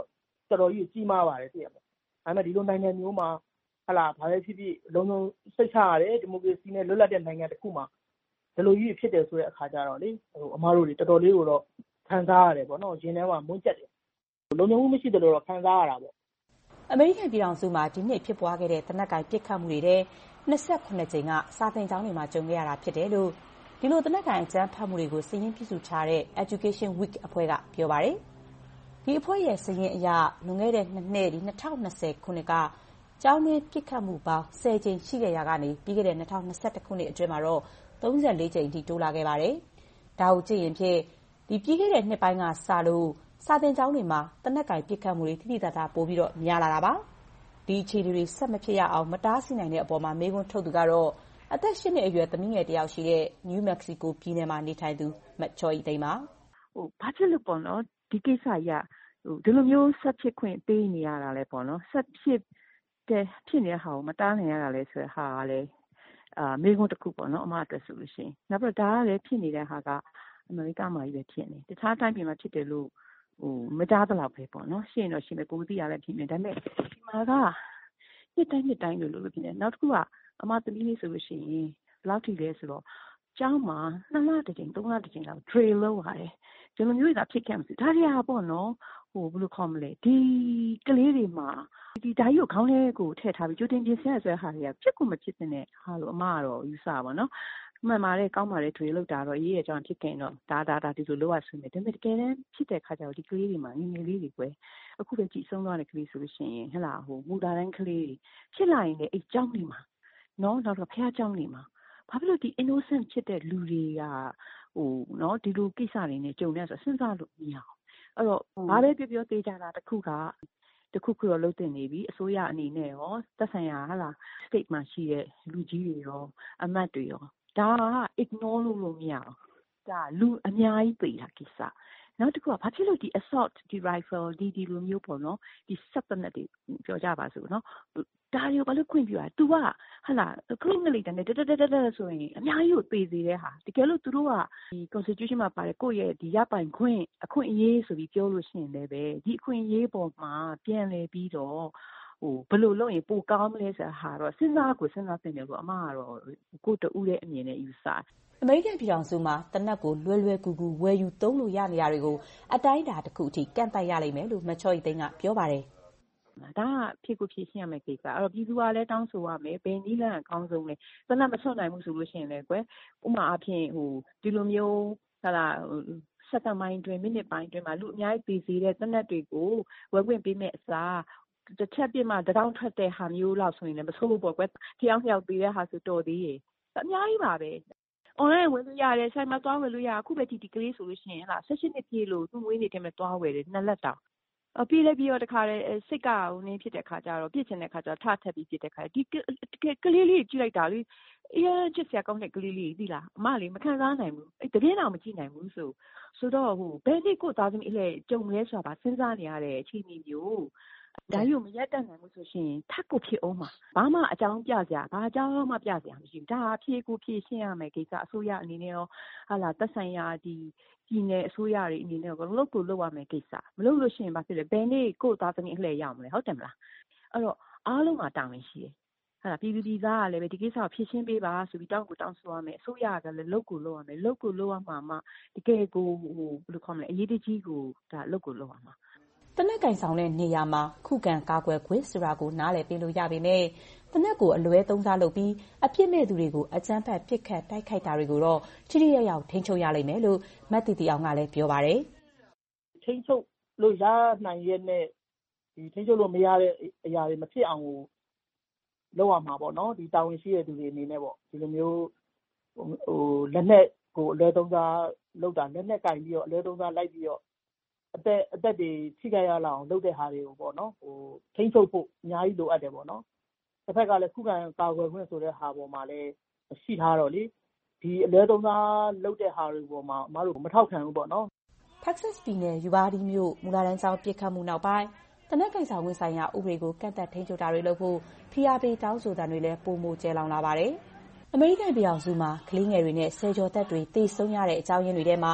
တော်တော်ကြီးကြီးမားပါတယ်သိရမလား။ဒါပေမဲ့ဒီလိုနိုင်ငံမျိုးမှာဟလာဘာပဲဖြစ်ဖြစ်လုံးလုံးစိတ်ချရတယ်ဒီမိုကရေစီနဲ့လွတ်လပ်တဲ့နိုင်ငံတစ်ခုမှာဒီလိုကြီးဖြစ်တယ်ဆိုတဲ့အခါကျတော့လေဟိုအမားတို့တွေတော်တော်လေးကိုတော့ခံစားရတယ်ပေါ့နော်ရင်ထဲမှာမွန်းကျက်တယ်လုံခြုံမှုမရှိတယ်လို့တော့ခံစားရတာပေါ့အမေရိကန်ပြည်ထောင်စုမှာဒီနှစ်ဖြစ်ပွားခဲ့တဲ့တနက်ကိုင်ပစ်ခတ်မှုတွေတဲ့နှစ်十七ကြိမ်ကစာသင်ကျောင်းတွေမှာကြုံခဲ့ရတာဖြစ်တယ်လို့ဒီလိုတနက်ကိုင်အကြမ်းဖက်မှုတွေကိုစီရင်ပြစုထားတဲ့ Education Week အဖွဲ့ကပြောပါတယ်ဒီအဖွဲ့ရဲ့စီရင်အရလွန်ခဲ့တဲ့နှစ်နှစ်ဒီtwenty twentyခုနှစ်ကကျောင်းတွင်းပစ်ခတ်မှုပေါင်းtenကြိမ်ရှိခဲ့ရာကနေပြီးခဲ့တဲ့twenty twenty-oneခုနှစ်အတွင်းမှာတော့thirty-fourကြိမ်အထိတိုးလာခဲ့ပါတယ်ဒါကိုကြည့်ရင်ဖြင့်ဒီပြီးခဲ့တဲ့နှစ်ပိုင်းကစလို့စာသင်ကျောင်းတွေမှာတနက်ကိုင်ပစ်ခတ်မှုတွေတိတိကျကျပိုပြီးတော့များလာတာပါဒီအခြေအနေတွေဆက်မဖြစ်ရအောင်မတားဆီးနိုင်တဲ့အပေါ်မှာမေးခွန်းထုတ်သူကတော့အသက်eightနှစ်အရွယ်သမီးငယ်တစ်ယောက်ရှိတဲ့ New Mexico ပြည်နယ်မှာနေထိုင်သူမချော်ဤသိန်းပါဟိုဘာဖြစ်လို့ပေါ့နော်ဒီကိစ္စရဟိုဒီလိုမျိုးဆက်ဖြစ်ခွင့်ပေးနေရတာလဲပေါ့နော်ဆက်ဖြစ်တဲ့ဖြစ်နေတဲ့ဟာကိုမတားနိုင်ရတာလဲဆိုတဲ့ဟာကလည်းအာမေးခွန်းတစ်ခုပေါ့နော်အမအတွက်ဆိုလို့ရှိရင်နောက်ပြီးတော့ဒါကလည်းဖြစ်နေတဲ့ဟာကအမေရိကမှာကြီးပဲဖြစ်နေတခြားတိုင်းပြည်မှာဖြစ်တယ်လို့ဟိုမကြားတော့ပဲပေါ့နော်ရှင်းတော့ရှင်းပဲကိုယ်သိရပဲဖြစ်နေဒါပေမဲ့ဒီမှာကနှစ်တိုင်းနှစ်တိုင်းလို့လို့ဖြစ်နေနောက်တစ်ခုကအမသမီးလေးဆိုလို့ရှိရင်ဘယ်လောက်ထိလဲဆိုတော့ကျောင်းမှာနှစ်လတစ်ကြိမ်သုံးလတစ်ကြိမ်လောက် drill လုပ်ရတယ်ဒီလိုမျိုးတွေကဖြစ်ခဲ့မှဆိုဒါတွေကပေါ့နော်ဟိုဘယ်လိုခေါ်မလဲဒီကလေးတွေမှာဒီဓာတ်ရုပ်ခေါင်းထဲကိုထည့်ထားပြီးကြိုတင်ပြင်ဆင်ရဆိုတဲ့ဟာတွေကဖြစ်ကိုမဖြစ်တဲ့ဟာလို့အမကတော့ယူဆပါတော့မှန်ပါတယ်ကောင်းပါတယ်ထွေလောက်တာတော့ရေးရကြောင်းဖြစ်ခင်တော့ဒါဒါဒါဒီလိုလောက်ရဆွေးမယ်ဒါပေမဲ့တကယ်တမ်းဖြစ်တဲ့ခါကျတော့ဒီကလေးတွေမှာငငယ်လေးတွေကွယ်အခုပဲကြည်ဆုံးသွားတဲ့ကလေးဆိုလို့ရှိရင်ဟဲ့လားဟိုမူတာတိုင်းကလေးဖြစ်လာရင်လည်းအဲ့ကြောင်းနေမှာနော်နောက်တော့ဖះကြောင်းနေမှာဘာဖြစ်လို့ဒီ innocent ဖြစ်တဲ့လူတွေကဟိုနော်ဒီလိုကိစ္စတွေနဲ့ကြုံရဆိုစဉ်းစားလို့မရအောင်အဲ့တော့ဘာပဲပြောပြောသေးကြတာတစ်ခုကတခုခုတော့လုပ်တင်နေပြီအစိုးရအနေနဲ့ရောသက်ဆိုင်ရာဟာလား state မှာရှိတဲ့လူကြီးတွေရောအမတ်တွေရောဒါက ignore လုပ်လို့မရအောင်ဒါလူအများကြီးပြည်တာကိစ္စနောက်တစ်ခုကဘာဖြစ်လို့ဒီ assault ဒီ rifle ဒီဒီလိုမျိုးပေါ့နော်ဒီစက်ပနက်တွေပြောကြပါစို့နော်ဒါတွေကိုဘာလို့ခွင့်ပြုရ तू ကဟာလားခလုံးငလေးတန်းတက်တက်တက်တက်ဆိုရင်အများကြီးကိုပေစေတဲ့ဟာတကယ်လို့ သူတို့ကဒီ constitution မှာပါတယ်ကိုယ့်ရဲ့ဒီရပိုင်ခွင့်အခွင့်အရေးဆိုပြီးပြောလို့ရှိရင်လည်းပဲဒီအခွင့်အရေးပေါ်မှာပြန်လည်ပြီးတော့ဟိုဘယ်လိုလုပ်ရင်ပိုကောင်းမလဲဆိုတာဟာတော့စဉ်းစားကိုစဉ်းစားသင့်တယ်လို့အမကတော့ကိုယ်တူတဲ့အမြင်နဲ့ယူဆတယ်အမေရိကန်ပြည်ထောင်စုမှာတနက်ကိုလွယ်လွယ်ကူကူဝယ်ယူသုံးလို့ရနေရတွေကိုအတိုင်းအတာတစ်ခုအထိကန့်သတ်ရလိမ့်မယ်လို့မချော်ဤသိန်းကပြောပါတယ်ဒါကဖြစ်ကိုဖြစ်ရှင်းရမယ်ကိစ္စအဲ့တော့ပြည်သူကလည်းတောင်းဆိုရမယ်ဘယ်နည်းလမ်းအကောင်းဆုံးလဲတနက်မဆွနိုင်ဘူးဆိုလို့ရှိရင်လည်းကွယ်ဥပမာအဖြစ်ဟိုဒီလိုမျိုးဟာလာစက္ကန့်ပိုင်းတွင်မိနစ်ပိုင်းတွင်မှာလူအများကြီးပြည်စီတဲ့တနက်တွေကိုဝယ်ခွင့်ပေးမဲ့အစားတစ်ချက်ပြစ်မှတတောင်းထွက်တဲ့ဟာမျိုးလောက်ဆိုရင်လည်းမဆိုးဘူးပေါ့ကွယ်တယောက်တယောက်ပေးတဲ့ဟာဆိုတော်သေးရဲ့အများကြီးပါပဲ online ဝင်လို့ရတယ်ဆိုင်မှာသွားဝယ်လို့ရအခုပဲဒီဒီကလေးဆိုလို့ရှိရင်ဟာeighteenနှစ်ပြည့်လို့သူ့မွေးနေ့တည်းမှာသွားဝယ်တယ်နှစ်လက်တောင်အပြေးလည်းပြီးတော့တခါလေစိတ်ကဟိုနင်းဖြစ်တဲ့ခါကျတော့ပြစ်ချင်တဲ့ခါကျတော့ထထပ်ပြီးဖြစ်တဲ့ခါဒီကလေးလေးကြည့်လိုက်တာလေအေးချစ်စရာကောင်းတဲ့ကလေးလေးသိလားအမလေးမခံစားနိုင်ဘူးအဲ့တကယ်တော့မကြည့်နိုင်ဘူးဆိုဆိုတော့ဟိုဘယ်နေ့ကိုသားသမီးလေကြုံလဲဆိုတာစဉ်းစားနေရတဲ့အခြေအနေမျိုးဒါရုံမရက်တတ်နိုင်ဘူးဆိုရှင်ထပ်ကိုဖြစ်အောင်မှာဘာမှအကြောင်းပြစရာဘာအကြောင်းမှပြစရာမရှိဘူးဒါဖြေကိုဖြေရှင်းရမယ်ကိစ္စအစိုးရအနေနဲ့ရောဟာလာသက်ဆိုင်ရာဒီပြည်နယ်အစိုးရတွေအနေနဲ့ကတော့လုပ်ကိုလုပ်ရမယ်ကိစ္စမလုပ်လို့ရှိရင်ဘာဖြစ်လဲဘယ်နေ့ကိုသားသမီးအလှည့်ရအောင်မလဲဟုတ်တယ်မလားအဲ့တော့အားလုံးမှာတာဝန်ရှိတယ်ဟာလာပြည်သူပြည်သားကလည်းပဲဒီကိစ္စကိုဖြေရှင်းပေးပါဆိုပြီးတောင်းကိုတောင်းဆိုရမယ်အစိုးရကလည်းလုပ်ကိုလုပ်ရမယ်လုပ်ကိုလုပ်ရမှာမှတကယ်ကိုဟိုဘယ်လိုခေါ်မလဲအရေးတကြီးကိုဒါလုပ်ကိုလုပ်ရမှာတနက်ကင်ဆောင်တဲ့နေရာမှာခုခံကာကွယ်ခွင့်ဆိုတာကိုနားလည်ပေးလို့ရပေမဲ့တနက်ကိုအလွဲသုံးစားလုပ်ပြီးအပြစ်မဲ့သူတွေကိုအကြမ်းဖက်ပစ်ခတ်တိုက်ခိုက်တာတွေကိုတော့ထိထိရောက်ရောက်ထိန်းချုပ်ရလိမ့်မယ်လို့မတ်တီတီအောင်ကလည်းပြောပါတယ်။ထိန်းချုပ်လို့ရနိုင်ရဲ့နဲ့ဒီထိန်းချုပ်လို့မရတဲ့အရာတွေမဖြစ်အောင်ကိုလုပ်ရမှာပေါ့နော်ဒီတာဝန်ရှိတဲ့သူတွေအနေနဲ့ပေါ့ဒီလိုမျိုးဟိုလက်နက်ကိုအလွဲသုံးစားလုပ်တာလက်နက်ကင်ပြီးတော့အလွဲသုံးစားလိုက်ပြီးတော့အသက်အသက်တွေထိခိုက်ရလောက်အောင်လုပ်တဲ့ဟာတွေကိုပေါ့နော်ဟိုထိန်းချုပ်ဖို့အများကြီးလိုအပ်တယ်ပေါ့နော်တစ်ဖက်ကလည်းခုခံကာကွယ်ခွင့်ဆိုတဲ့ဟာပေါ်မှာလည်းရှိထားတော့လေဒီအလွဲသုံးစားလုပ်တဲ့ဟာတွေပေါ်မှာအမားတို့မထောက်ခံဘူးပေါ့နော် Texas ပြည်နယ်ယူဘာဒီမြို့မူလာတန်းကျောင်းပြစ်ခတ်မှုနောက်ပိုင်းတနက်ကင်ဆောင်ခွင့်ဆိုင်ရာဥပဒေကိုကန့်သတ်ထိန်းချုပ်တာတွေလုပ်ဖို့ဖိအားပေးတောင်းဆိုတာတွေလည်းပုံမိုကျဲလောင်လာပါတယ်အမေရိကန်ပြည်ထောင်စုမှာကလေးငယ်တွေနဲ့ဆယ်ကျော်သက်တွေတေဆုံးရတဲ့အကြောင်းရင်းတွေထဲမှာ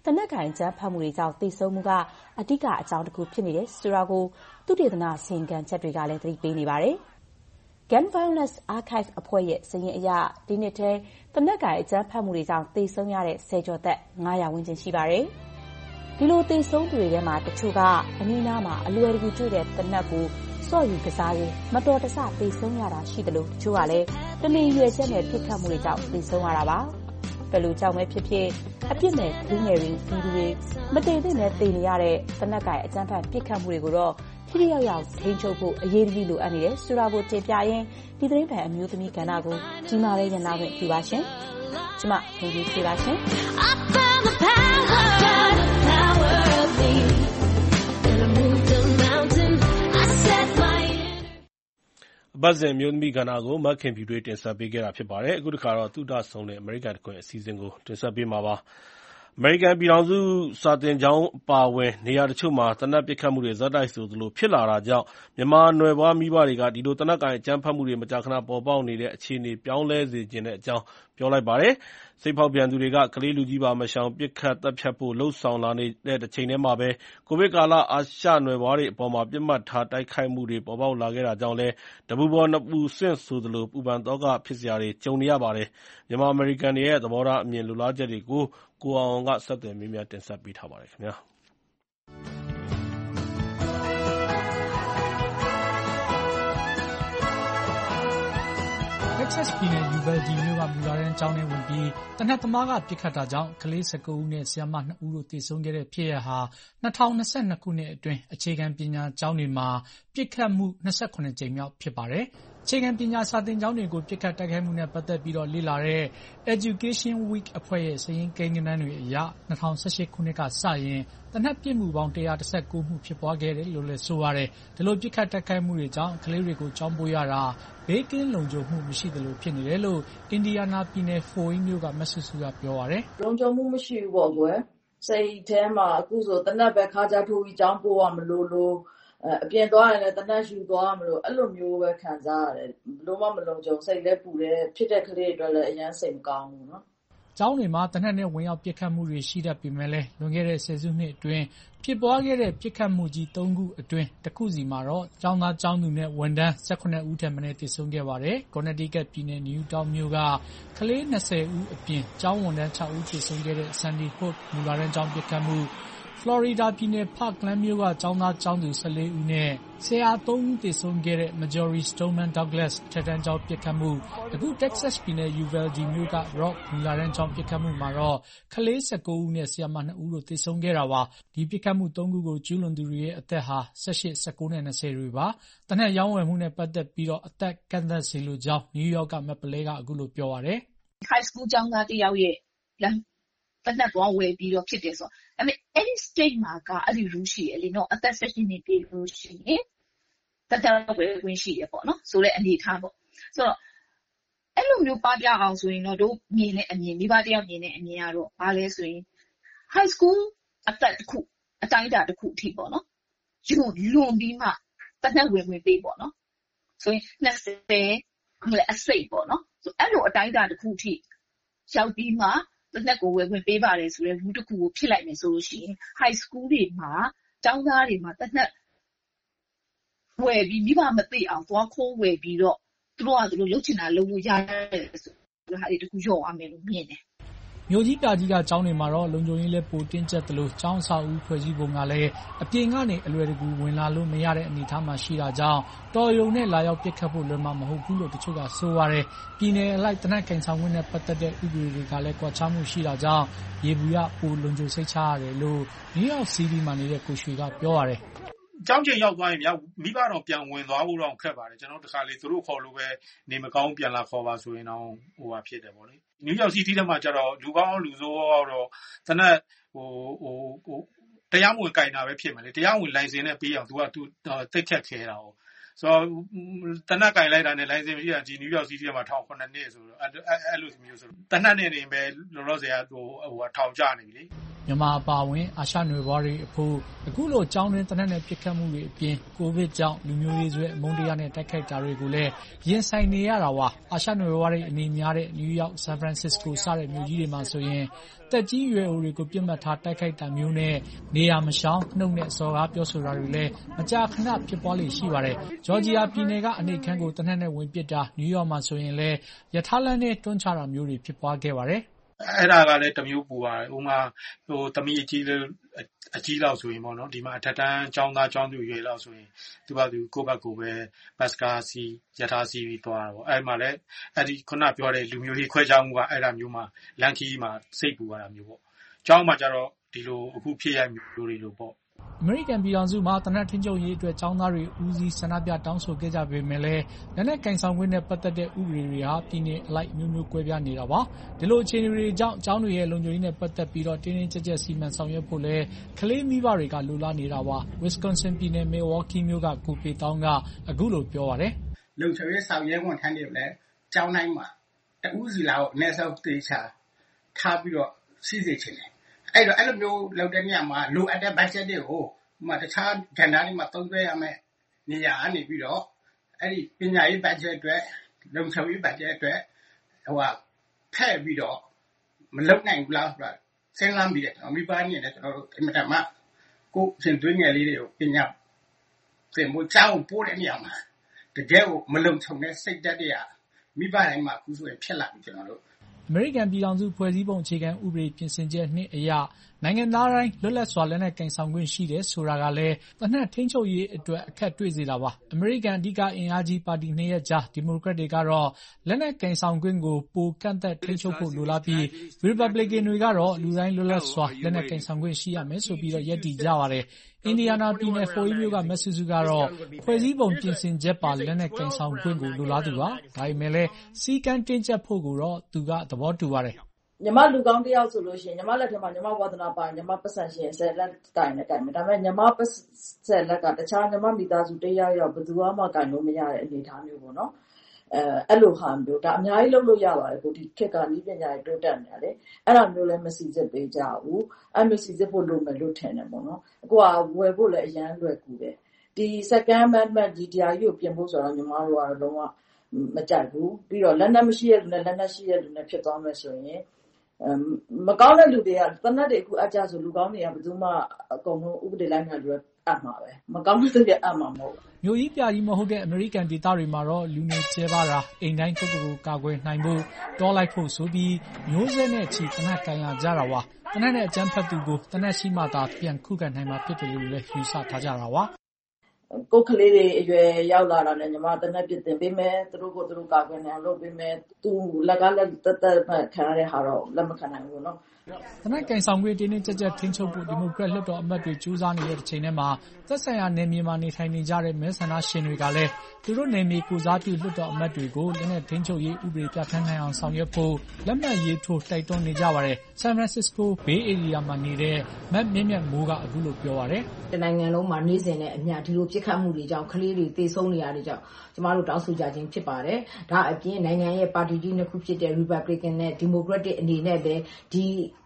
သေနတ်ကိုင်အကြမ်းဖက်မှုတွေကြောင့်သေဆုံးမှုကအဓိကအကြောင်းတစ်ခုဖြစ်နေတယ်ဆိုတာကိုသုတေသနအစီရင်ခံချက်တွေကလည်းသတိပေးနေပါတယ်။ Gun Violence Archive အဖွဲ့ရဲ့စာရင်းအရဒီနှစ်ထဲသေနတ်ကိုင်အကြမ်းဖက်မှုတွေကြောင့်သေဆုံးရတဲ့ဆယ်ကျော်သက်ငါးရာဝန်းကျင်ရှိပါတယ်။ဒီလိုသေဆုံးသူတွေထဲမှာတချို့ကအနီးနားမှာအလွယ်တကူတွေ့တဲ့သေနတ်ကိုစော့ယူကစားရင်းမတော်တဆသေဆုံးရတာရှိတယ်လို့တချို့ကလည်းတမင်ရွယ်ချက်နဲ့ပြစ်ခတ်မှုတွေကြောင့်သေဆုံးရတာပါ။ဘယ်လိုကြောင့်ပဲဖြစ်ဖြစ်အပြစ်မဲ့လူငယ်တွေပြည်သူတွေမတည်သင့်တဲ့သေနေရတဲ့သေနတ်ကိုင်အကြမ်းဖက်ပြစ်ခတ်မှုတွေကိုတော့ထိထိရောက်ရောက်ထိန်းချုပ်ဖို့အရေးကြီးလိုအပ်နေတယ်ဆိုတာကိုတင်ပြရင်းဒီသတင်းပန်အမျိုးသမီးကဏ္ဍကိုဒီမှာပဲရနာခွင့်ပြုပါရှင်။ကျမခင်ကြီးဖြေပါရှင်အပတ်စဉ်မျိုးသမီးကဏ္ဍကိုမခင်ဖြူတွေတင်ဆက်ပေးခဲ့တာဖြစ်ပါတယ်။အခုတစ်ခါတော့သုဒဆုံးတဲ့အမေရိကန်တခွင်အစီအစဉ်ကိုတင်ဆက်ပေးမှာပါ။အမေရိကန်ပြည်ထောင်စုစာသင်ကျောင်းအပါအဝင်နေရာတချို့မှာသေနတ်ပစ်ခတ်မှုတွေဇက်တိုက်ဆိုသလိုဖြစ်လာတာကြောင့်မြန်မာနွယ်ဖွားမိဘတွေကဒီလိုသေနတ်ကိုင်အကြမ်းဖက်မှုတွေမကြာခဏပေါ်ပေါက်နေတဲ့အခြေအနေပြောင်းလဲစေချင်တဲ့အကြောင်းပြောလိုက်ပါတယ်။စိတ်ဖောက်ပြန်သူတွေကကလေးလူကြီးပါမရှောင်ပစ်ခတ်သတ်ဖြတ်ဖို့လှုံ့ဆော်လာနေတဲ့တစ်ချိန်တည်းမှာပဲကိုဗစ်ကာလအာရှနွယ်ဖွားတွေအပေါ်မှာပစ်မှတ်ထားတိုက်ခိုက်မှုတွေပေါ်ပေါက်လာခဲ့တာကြောင့်လည်းတပူပေါ်နှစ်ပူဆင့်ဆိုသလိုပူပန်သောကဖြစ်စရာတွေကြုံနေရပါတယ်။မြန်မာအမေရိကန်တွေရဲ့သဘောထားအမြင်လိုလားချက်တွေကိုကိုအောင်ကဆက်သွယ်မေးမြန်းတင်ဆက်ပေးထားပါတယ်ခင်ဗျာ။ Texas ပြည်နယ် Uvalde မြို့ကမူလာတန်းကျောင်းထဲဝင်ပြီးသေနတ်သမားကပစ်ခတ်တာကြောင့်ကလေး၁၉ဦးနဲ့ဆရာမနှစ်ဦးတို့သေဆုံးခဲ့တဲ့ဖြစ်ရပ်ဟာ၂၀၂၂ခုနှစ်အတွင်းအခြေခံပညာကျောင်းတွေမှာပစ်ခတ်မှု၂၇ကြိမ်မြောက်ဖြစ်ပါတယ်။အခြေခံပညာစာသင်ကျောင်းတွေကိုပစ်ခတ်တိုက်ခိုက်မှုနဲ့ပတ်သက်ပြီးလေ့လာတဲ့ Education Week အဖွဲ့ရဲ့စာရင်းကိန်းဂဏန်းတွေအရ၂၀၁၈ခုနှစ်ကစရင်သေနတ်ပစ်မှုပေါင်း၁၁၉မှုဖြစ်ပွားခဲ့တယ်လို့လည်းဆိုပါတယ်။ဒီလိုပစ်ခတ်တိုက်ခိုက်မှုတွေကြောင့်ကလေးတွေကိုကျောင်းပို့ရတာဘေးကင်းလုံခြုံမှုမရှိသလိုဖြစ်နေတယ်လို့အင်ဒီယာနာပြည်နယ်ဖိုဝိန်းမြို့ကမဆုစုကပြောပါတယ်။လုံခြုံမှုမရှိဘူးပေါ့ကွယ်။စိတ်ထဲမှာအခုဆိုသေနတ်ပဲခါးကြားထိုးပြီးကျောင်းပို့ရမလို့လို့အပြင်သွားရင်လည်းသေနတ်ယူသွားရမလို့အဲ့လိုမျိုးပဲခံစားရတယ်။ဘယ်လိုမှမလုံခြုံစိတ်လည်းပူတယ်ဖြစ်တဲ့ကလေးတွေအတွက်လည်းအရန်စိတ်မကောင်းဘူးနော်။ကျောင်းတွေမှာသေနတ်နဲ့ဝင်ရောက်ပစ်ခတ်မှုတွေရှိတတ်ပေမဲ့လည်းလွန်ခဲ့တဲ့ဆယ်စုနှစ်အတွင်းဖြစ်ပွားခဲ့တဲ့ပစ်ခတ်မှုကြီးသုံးခုအတွင်းတစ်ခုစီမှာတော့ကျောင်းသားကျောင်းသူနဲ့ဝန်ထမ်း၁၇ဦးထက်မနည်းသေဆုံးခဲ့ပါတယ်။ Connecticut ပြည်နယ် Newtown မြို့ကကလေး၂၀ဦးအပြင်ကျောင်းဝန်ထမ်း၆ဦးသေဆုံးခဲ့တဲ့ Sandy Hook မူလာတန်းကျောင်းပစ်ခတ်မှုဖလော်ရီဒါပြည်နယ် Parkland မြို့ကကျောင်းသားကျောင်းသူ၁၄ဦးနဲ့ဆရာသုံးဦးသေဆုံးခဲ့တဲ့ Marjory Stoneman Douglas အထက်တန်းကျောင်းပစ်ခတ်မှုအခု Texas ပြည်နယ် Uvalde မြို့က Robb မူလာတန်းကျောင်းပစ်ခတ်မှုမှာတော့ကလေး၁၉ဦးနဲ့ဆရာမနှစ်ဦးတို့သေဆုံးခဲ့တာပါ။ဒီပစ်ခတ်မှုသုံးခုကိုကျူးလွန်သူတွေရဲ့အသက်ဟာ၁၈၊၁၉နဲ့၂၀တွေပါ။သေနတ်ရောင်းဝယ်မှုနဲ့ပတ်သက်ပြီးအသက်ကန့်သတ်စေလိုကြောင်းနယူးယောက်ကမက်ပလဲကအခုလိုပြောပါတယ်။ High school ကျောင်းသားတစ်ယောက်ရဲ့သေနတ်သွားဝယ်ပြီးတော့ဖြစ်တယ်ဆိုတော့အဲ့ဒီအဲ့ဒီ state မှာကအဲ့ဒီ rule ရှိတယ်လေနော်အသက်၁၈နှစ်ပြည့်လို့ရှိရင်သေနတ်ဝယ်ခွင့်ရှိတယ်ပေါ့နော်ဆိုတဲ့အနေထားပေါ့ဆိုတော့အဲ့လိုမျိုးပပြအောင်ဆိုရင်တော့တို့မြင်တဲ့အမြင်မိဘတယောက်မြင်တဲ့အမြင်ကတော့ဘာလဲဆိုရင် high school အသက်တစ်ခုအတိုင်းအတာတစ်ခုအထိပေါ့နော်ယူလွန်ပြီးမှသေနတ်ဝယ်ခွင့်ပေးပေါ့နော်ဆိုရင်၂၀အစိတ်ပေါ့နော်ဆိုအဲ့လိုအတိုင်းအတာတစ်ခုအထိရောက်ပြီးမှသေနတ်ကိုဝယ်ခွင့်ပေးပါတယ်ဆိုတဲ့ rule တစ်ခုကိုဖြစ်လိုက်မယ်ဆိုလို့ရှိရင် high school တွေမှာကျောင်းသားတွေမှာသေနတ်ဝယ်ပြီးမိဘမသိအောင်သွားခိုးဝယ်ပြီးတော့သူတို့ကသူတို့လုပ်ချင်တာလုပ်လို့ရတယ်ဆိုတာဟာဒီတစ်ခုရော့သွားမယ်လို့မြင်တယ်မြို့ကြီးပြကြီးကကျောင်းတွေမှာတော့လုံခြုံရေးလည်းပိုတင်းကျပ်တယ်လို့ကျောင်းအဆောက်အဦဖွဲ့စည်းပုံကလည်းအပြင်ကနေအလွယ်တကူဝင်လာလို့မရတဲ့အနေအထားမှာရှိတာကြောင့်တော်ရုံနဲ့လာရောက်ပစ်ခတ်ဖို့လွယ်မှာမဟုတ်ဘူးလို့တချို့ကဆိုပါတယ်။ပြည်နယ်အလိုက်သေနတ်ကင်ဆောင်ခွင့်နဲ့ပတ်သက်တဲ့ဥပဒေတွေကလည်းကွာခြားမှုရှိတာကြောင့်ရေဘူးရပိုလုံခြုံစိတ်ချရတယ်လို့ New York City မှာနေတဲ့ကိုရွှေကပြောရတယ်။ကျောင်းချိန်ရောက်သွားရင်ဗျာမိဘတော့ပြန်ဝင်သွားဖို့တော့ခက်ပါတယ်ကျွန်တော်တို့တခါလေသူတို့ခေါ်လို့ပဲနေမကောင်းပြန်လာခေါ်ပါဆိုရင်တော့ဟိုပါဖြစ်တယ်ပေါ့လေနယူးယောက်စီးတီးထဲမှာကျတော့လူကောင်းလူဆိုးတော့တနက်ဟိုဟိုဟိုတရားဝင်ကင်တာပဲဖြစ်မယ်လေတရားဝင်လိုင်စင်နဲ့ပေးအောင်သူကသူတိတ်ခက်ခဲတာ哦ဆိုတော့တနက်ကင်လိုက်တာနဲ့လိုင်စင်မရှိတာဒီနယူးယောက်စီးတီးထဲမှာထောင်ခုနှစ်နှစ်ဆိုတော့အဲ့အဲ့လိုမျိုးဆိုတော့တနက်နဲ့နေပဲလောလောဆယ်ကဟိုဟိုထောင်ကျနေပြီလေမြန်မာအပါအဝင်အာရှနွယ်ဖွားတွေအဖို့အခုလိုကျောင်းတွင်းသေနတ်နဲ့ပစ်ခတ်မှုတွေအပြင်ကိုဗစ်ကြောင့်လူမျိုးရေးဆွဲအမုန်းတရားနဲ့တိုက်ခိုက်တာတွေကိုလည်းရင်ဆိုင်နေရတာပါအာရှနွယ်ဖွားတွေအနေများတဲ့နယူးယောက်ဆန်ဖရန်စစ္စကိုစတဲ့မြို့ကြီးတွေမှာဆိုရင်တက်ကြီးရွယ်အိုတွေကိုပြစ်မှတ်ထားတိုက်ခိုက်တာမျိုးနဲ့နေရာမရှောင်နှုတ်နဲ့စော်ကားပြောဆိုတာတွေလည်းမကြာခဏဖြစ်ပွားလေရှိပါတယ်ဂျော်ဂျီယာပြည်နယ်ကအနေခန်းကိုသေနတ်နဲ့ဝင်ပစ်တာနယူးယောက်မှာဆိုရင်လည်းရထားလမ်းနဲ့တွန်းချတာမျိုးတွေဖြစ်ပွားခဲ့ပါတယ်အဲ့ဒါကလည်းတစ်မျိုးပူပါတယ်ဥပမာဟိုတမီအကြီးလေးအကြီးလောက်ဆိုရင်ပေါ့နော်ဒီမှာအထက်တန်းကျောင်းသားကျောင်းသူရွယ်လောက်ဆိုရင်သူကသူကိုယ့်ဘက်ကိုပဲဘတ်စကားစီရထားစီပြီးသွားတာပေါ့အဲ့မှာလည်းအဲ့ဒီခုနပြောတဲ့လူမျိုးရေးခွဲခြားမှုကအဲ့ဒါမျိုးမှာလန်ခီမှာစိတ်ပူရတာမျိုးပေါ့ကျောင်းမှာကျတော့ဒီလိုအခုဖြစ်ရမျိုးတွေလို့ပေါ့အမေရိကန်ပြည်ထောင်စုမှာသေနတ်ထိန်းချုပ်ရေးအတွက်ကျောင်းသားတွေဦးစီးဆန္ဒပြတောင်းဆိုခဲ့ကြပေမဲ့လည်းလက်နက်ကင်ဆောင်ခွင့်နဲ့ပတ်သက်တဲ့ဥပဒေတွေဟာပြည်နယ်အလိုက်မျိုးမျိုးကွဲပြားနေတာပါဒီလိုအခြေအနေတွေကြောင့်ကျောင်းတွေရဲ့လုံခြုံရေးနဲ့ပတ်သက်ပြီးတော့တင်းတင်းကြပ်ကြပ်စီမံဆောင်ရွက်ဖို့လည်းကလေးမိဘတွေကလိုလားနေတာပါ Wisconsin ပြည်နယ် Milwaukee မြို့ကကိုပေတောင်းကအခုလိုပြောပါတယ်လုံခြုံရေးဆောင်ရွက်ဝန်ထမ်းတွေလည်းကျောင်းတိုင်းမှာတဦးစီလောက်အနည်းဆုံးတေချာထားပြီးတော့စီစဉ်ချင်တယ်အဲ့တော့အဲ့လိုမျိုးလုပ်တဲ့နေရာမှာလိုအပ်တဲ့ budget တွေကိုဥပမာတခြားကဏ္ဍတွေမှာသုံးစွဲရမယ်နေရာအနေပြီးတော့အဲ့ဒီပညာရေး budget အတွက်လုံခြုံရေး budget အတွက်ဟိုဟာဖဲ့ပြီးတော့မလုပ်နိုင်ဘူးလားဆိုတာစဉ်းစားပြီးတယ်ကျွန်တော်မိဘအနေနဲ့ကျွန်တော်တို့အင်မတန်မှကိုယ်ရှင်သွင်းငယ်လေးတွေကိုပညာသင်ဖို့ကြောင်းပို့တဲ့နေရာမှာတကယ်ကိုမလုံခြုံတဲ့စိတ်ဓာတ်တွေကမိဘတိုင်းမှာအခုဆိုရင်ဖြစ်လာပြီကျွန်တော်တို့အမေရိကန်ပြည်ထောင်စုဖွဲ့စည်းပုံအခြေခံဥပဒေပြင်ဆင်ချက်နှစ်အရနိုင်ငံသားတိုင်းလွတ်လပ်စွာလက်နက်ကင်ဆောင်ခွင့်ရှိတယ်ဆိုတာကလည်းသေနတ်ထိန်းချုပ်ရေးအတွက်အခက်တွေ့စေတာပါအမေရိကန်အဓိကအင်အားကြီးပါတီနှစ်ရပ်ကြားဒီမိုကရက်တွေကတော့လက်နက်ကင်ဆောင်ခွင့်ကိုပိုကန့်သက်ထိန်းချုပ်ဖို့လိုလားပြီးရီပတ်ဘလစ်ကန်တွေကတော့လူတိုင်းလွတ်လပ်စွာလက်နက်ကင်ဆောင်ခွင့်ရှိရမယ်ဆိုပြီးတော့ယက်တီကြပါတယ်အင်ဒီယာနာပြည်နယ်ဖိုးမြို့ကမက်ဆူဆူကတော့ဖွဲ့စည်းပုံပြင်ဆင်ချက်ပါလက်နက်ကင်ဆောင်ခွင့်ကိုလိုလားသူပါဒါပေမဲ့လည်းစီကံတင်းကျပ်ဖို့ကိုတော့သူကသဘောတူပါတယ်ညီမလူကောင်းတယောက်ဆိုလို့ရှိရင်ညီမလက်ထက်မှာညီမဝါသနာပါညီမပတ်စံရှင်ဆက်လက်ကင်နဲ့ကင်မယ်ဒါပေမဲ့ညီမပတ်ဆက်လက်ကတခြားညီမမိသားစုတရားရောက်ဘယ်သူမှကင်လို့မရတဲ့အနေအထားမျိုးပေါ့နော်အဲအဲ့လိုဟာမျိုးဒါအများကြီးလုပ်လို့ရပါတယ်ကိုဒီခေတ်ကနည်းပညာတွေတိုးတက်နေတယ်အဲ့ဒါမျိုးလည်းမစီစစ်ပေးကြဘူးအဲ့မျိုးစီစစ်ဖို့လိုမယ်လို့ထင်တယ်ပေါ့နော်အခုကဝယ်ဖို့လည်းအရန်လွယ်ကူတယ်ဒီ second amendment ဒီတရားကြီးကိုပြင်ဖို့ဆိုတော့ညီမတို့ကတော့လုံးဝမကြိုက်ဘူးပြီးတော့လက်နက်မရှိတဲ့လူနဲ့လက်နက်ရှိတဲ့လူနဲ့ဖြစ်သွားမယ်ဆိုရင်မကောင်းတဲ့လူတွေကတနတ်တွေအခုအကြဆိုလူကောင်းတွေကဘယ်သူမှအကုန်လုံးဥပဒေလိုက်မှလူအပ်မှာပဲမကောင်းတဲ့သူတွေအပ်မှာမဟုတ်ဘူးမျိုးကြီးပြကြီးမဟုတ်တဲ့အမေရိကန်ဒေသတွေမှာတော့လူနေကျဲပါတာအိမ်တိုင်းကိုယ့်ကိုယ်ကိုကာကွယ်နိုင်ဖို့တောလိုက်ဖို့ဆိုပြီးမျိုးစဲနဲ့ချီတနတ်ကန်လာကြတာပါတနတ်နဲ့အကြမ်းဖက်သူကိုတနတ်ရှိမှသာပြန်ခုခံနိုင်မှာဖြစ်တယ်လို့လည်းယူဆထားကြတာပါကိုယ်ကလေးတွေအရွယ်ရောက်လာတာနဲ့ညီမတနက်ပြတင်ပေးမယ်သူတို့ကိုသူတို့ကာကွယ်နိုင်လုပ်ပေးမယ်သူလက်ကလက်တက်တက်ခံရတဲ့ဟာတော့လက်မခံနိုင်ဘူးနော်တနက်ကင်ဆောင်ခွင့်တင်းတင်းကြပ်ကြပ်ထိန်းချုပ်ဖို့ဒီမိုကရက်လွှတ်တော်အမတ်တွေကြိုးစားနေတဲ့ချိန်ထဲမှာသက်ဆိုင်ရာနယ်မြေမှာနေထိုင်နေကြတဲ့မဲဆန္ဒရှင်တွေကလည်းသူတို့နယ်မြေကိုစားပြုလွှတ်တော်အမတ်တွေကိုလက်နက်ထိန်းချုပ်ရေးဥပဒေပြဋ္ဌာန်းနိုင်အောင်ဆောင်ရွက်ဖို့လက်မှတ်ရေးထိုးတိုက်တွန်းနေကြပါတယ်။ San Francisco Bay Area မှာနေတဲ့မတ်မြင့်မြတ်မိုးကအခုလိုပြောပါတယ်။တနိုင်ငံလုံးမှာနေစဉ်နဲ့အမျှဒီလိုပြစ်ခတ်မှုတွေကြောင့်ကလေးတွေသေဆုံးနေရတဲ့ကြောင့်ကျမတို့တောင်းဆိုကြခြင်းဖြစ်ပါတယ်။ဒါအပြင်နိုင်ငံရဲ့ပါတီကြီးနှစ်ခုဖြစ်တဲ့ Republican နဲ့ Democratic အနေနဲ့လည်းဒီ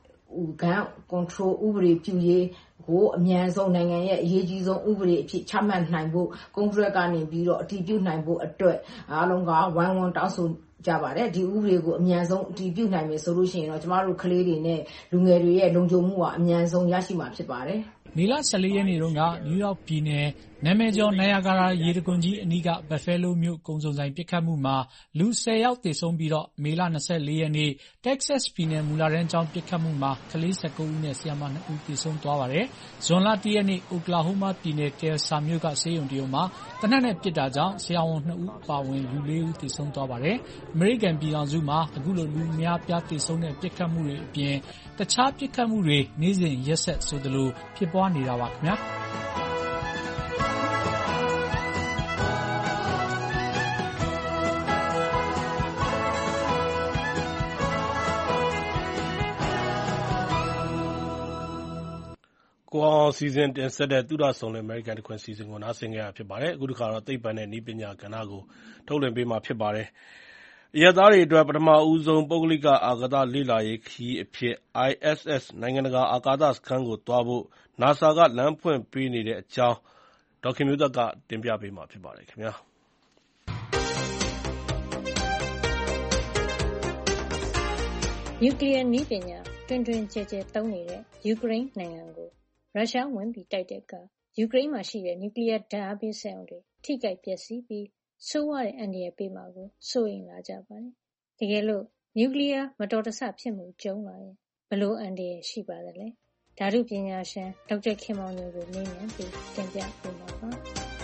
gun control ဥပဒေပြုရေးကိုအမြန်ဆုံးနိုင်ငံရဲ့အရေးကြီးဆုံးဥပဒေအဖြစ်ချမှတ်နိုင်ဖို့ကွန်ဂရက်ကနေပြီးတော့အတည်ပြုနိုင်ဖို့အတွက်အားလုံးကဝိုင်းဝန်းတောင်းဆိုကြပါတယ်ဒီဥပဒေကိုအမြန်ဆုံးအတည်ပြုနိုင်မယ်ဆိုလို့ရှိရင်တော့ကျမတို့ကလေးတွေနဲ့လူငယ်တွေရဲ့လုံခြုံမှုကအမြန်ဆုံးရရှိမှာဖြစ်ပါတယ်မေလဆယ်လေးရက်နေ့တုန်းကနယူးယောက်ပြည်နယ်နာမည်ကျော်နိုယာဂရာရေတံခွန်ကြီးအနီးကဘက်ဖဲလိုးမြို့ကုန်စုံဆိုင်ပစ်ခတ်မှုမှာလူဆယ်ယောက်သေဆုံးပြီးတော့မေလ၂၄ရက်နေ့တက်ဆက်စ်ပြည်နယ်မူလာတန်းကျောင်းပစ်ခတ်မှုမှာကလေး၁၉ဦးနဲ့ဆရာမ၂ဦးသေဆုံးသွားပါတယ်။ဇွန်လ၁ရက်နေ့အိုကလာဟိုးမားပြည်နယ်တယ်ဆာမြို့ကဆေးရုံတရုံမှာသေနတ်နဲ့ပစ်တာကြောင့်ဆရာဝန်၂ဦးအပါအဝင်လူ၄ဦးသေဆုံးသွားပါတယ်။အမေရိကန်ပြည်ထောင်စုမှာအခုလိုလူများပြားသေဆုံးတဲ့ပစ်ခတ်မှုတွေအပြင်တခြားပစ်ခတ်မှုတွေနေ့စဉ်ရက်ဆက်ဆိုသလိုဖြစ်ပွားနေတာပါခင်ဗျာ။ကိုအောင်စီစဉ်တင်ဆက်တဲ့သုဒဆောင်လင်အမေရိကန်တခွင်စီစဉ်ကိုနားဆင်ကြရဖြစ်ပါတယ်။အခုတစ်ခါတော့သိပ္ပံနဲ့နည်းပညာကဏ္ဍကိုထုတ်လွှင့်ပေးမှာဖြစ်ပါတယ်။အရပ်သားတွေအတွက်ပထမဦးဆုံးပုဂ္ဂလိကအာကာသလေ့လာရေးခရီးအဖြစ် I S S နိုင်ငံတကာအာကာသစခန်းကိုသွားဖို့ NASA ကလမ်းဖွင့်ပေးနေတဲ့အကြောင်းဒေါက်ခင်မျိုးသက်ကတင်ပြပေးထားပါတယ်ခင်ဗျာ။နျူကလီးယားနည်းပညာတွင်တွင်ကျယ်ကျယ်သုံးနေတဲ့ယူကရိန်းနိုင်ငံကိုရုရှားဝင်ပြီးတိုက်တဲ့အခါယူကရိန်းမှာရှိတဲ့နျူကလီးယားဓာတ်အားပေးစက်ရုံတွေထိခိုက်ပျက်စီးပြီးဆိုးဝါးတဲ့အန္တရာယ်ပေးမှာကိုစိုးရိမ်လာကြပါတယ်။တကယ်လို့နျူကလီးယားမတော်တဆဖြစ်မှုကြုံလာရင်ဘယ်လိုအန္တရာယ်ရှိပါသလဲ။ဓာတုပညာရှင်ဒေါက်တာခင်မောင်ညိုကိုမေးမြန်းပြီးတင်ပြပေးမှာပါ။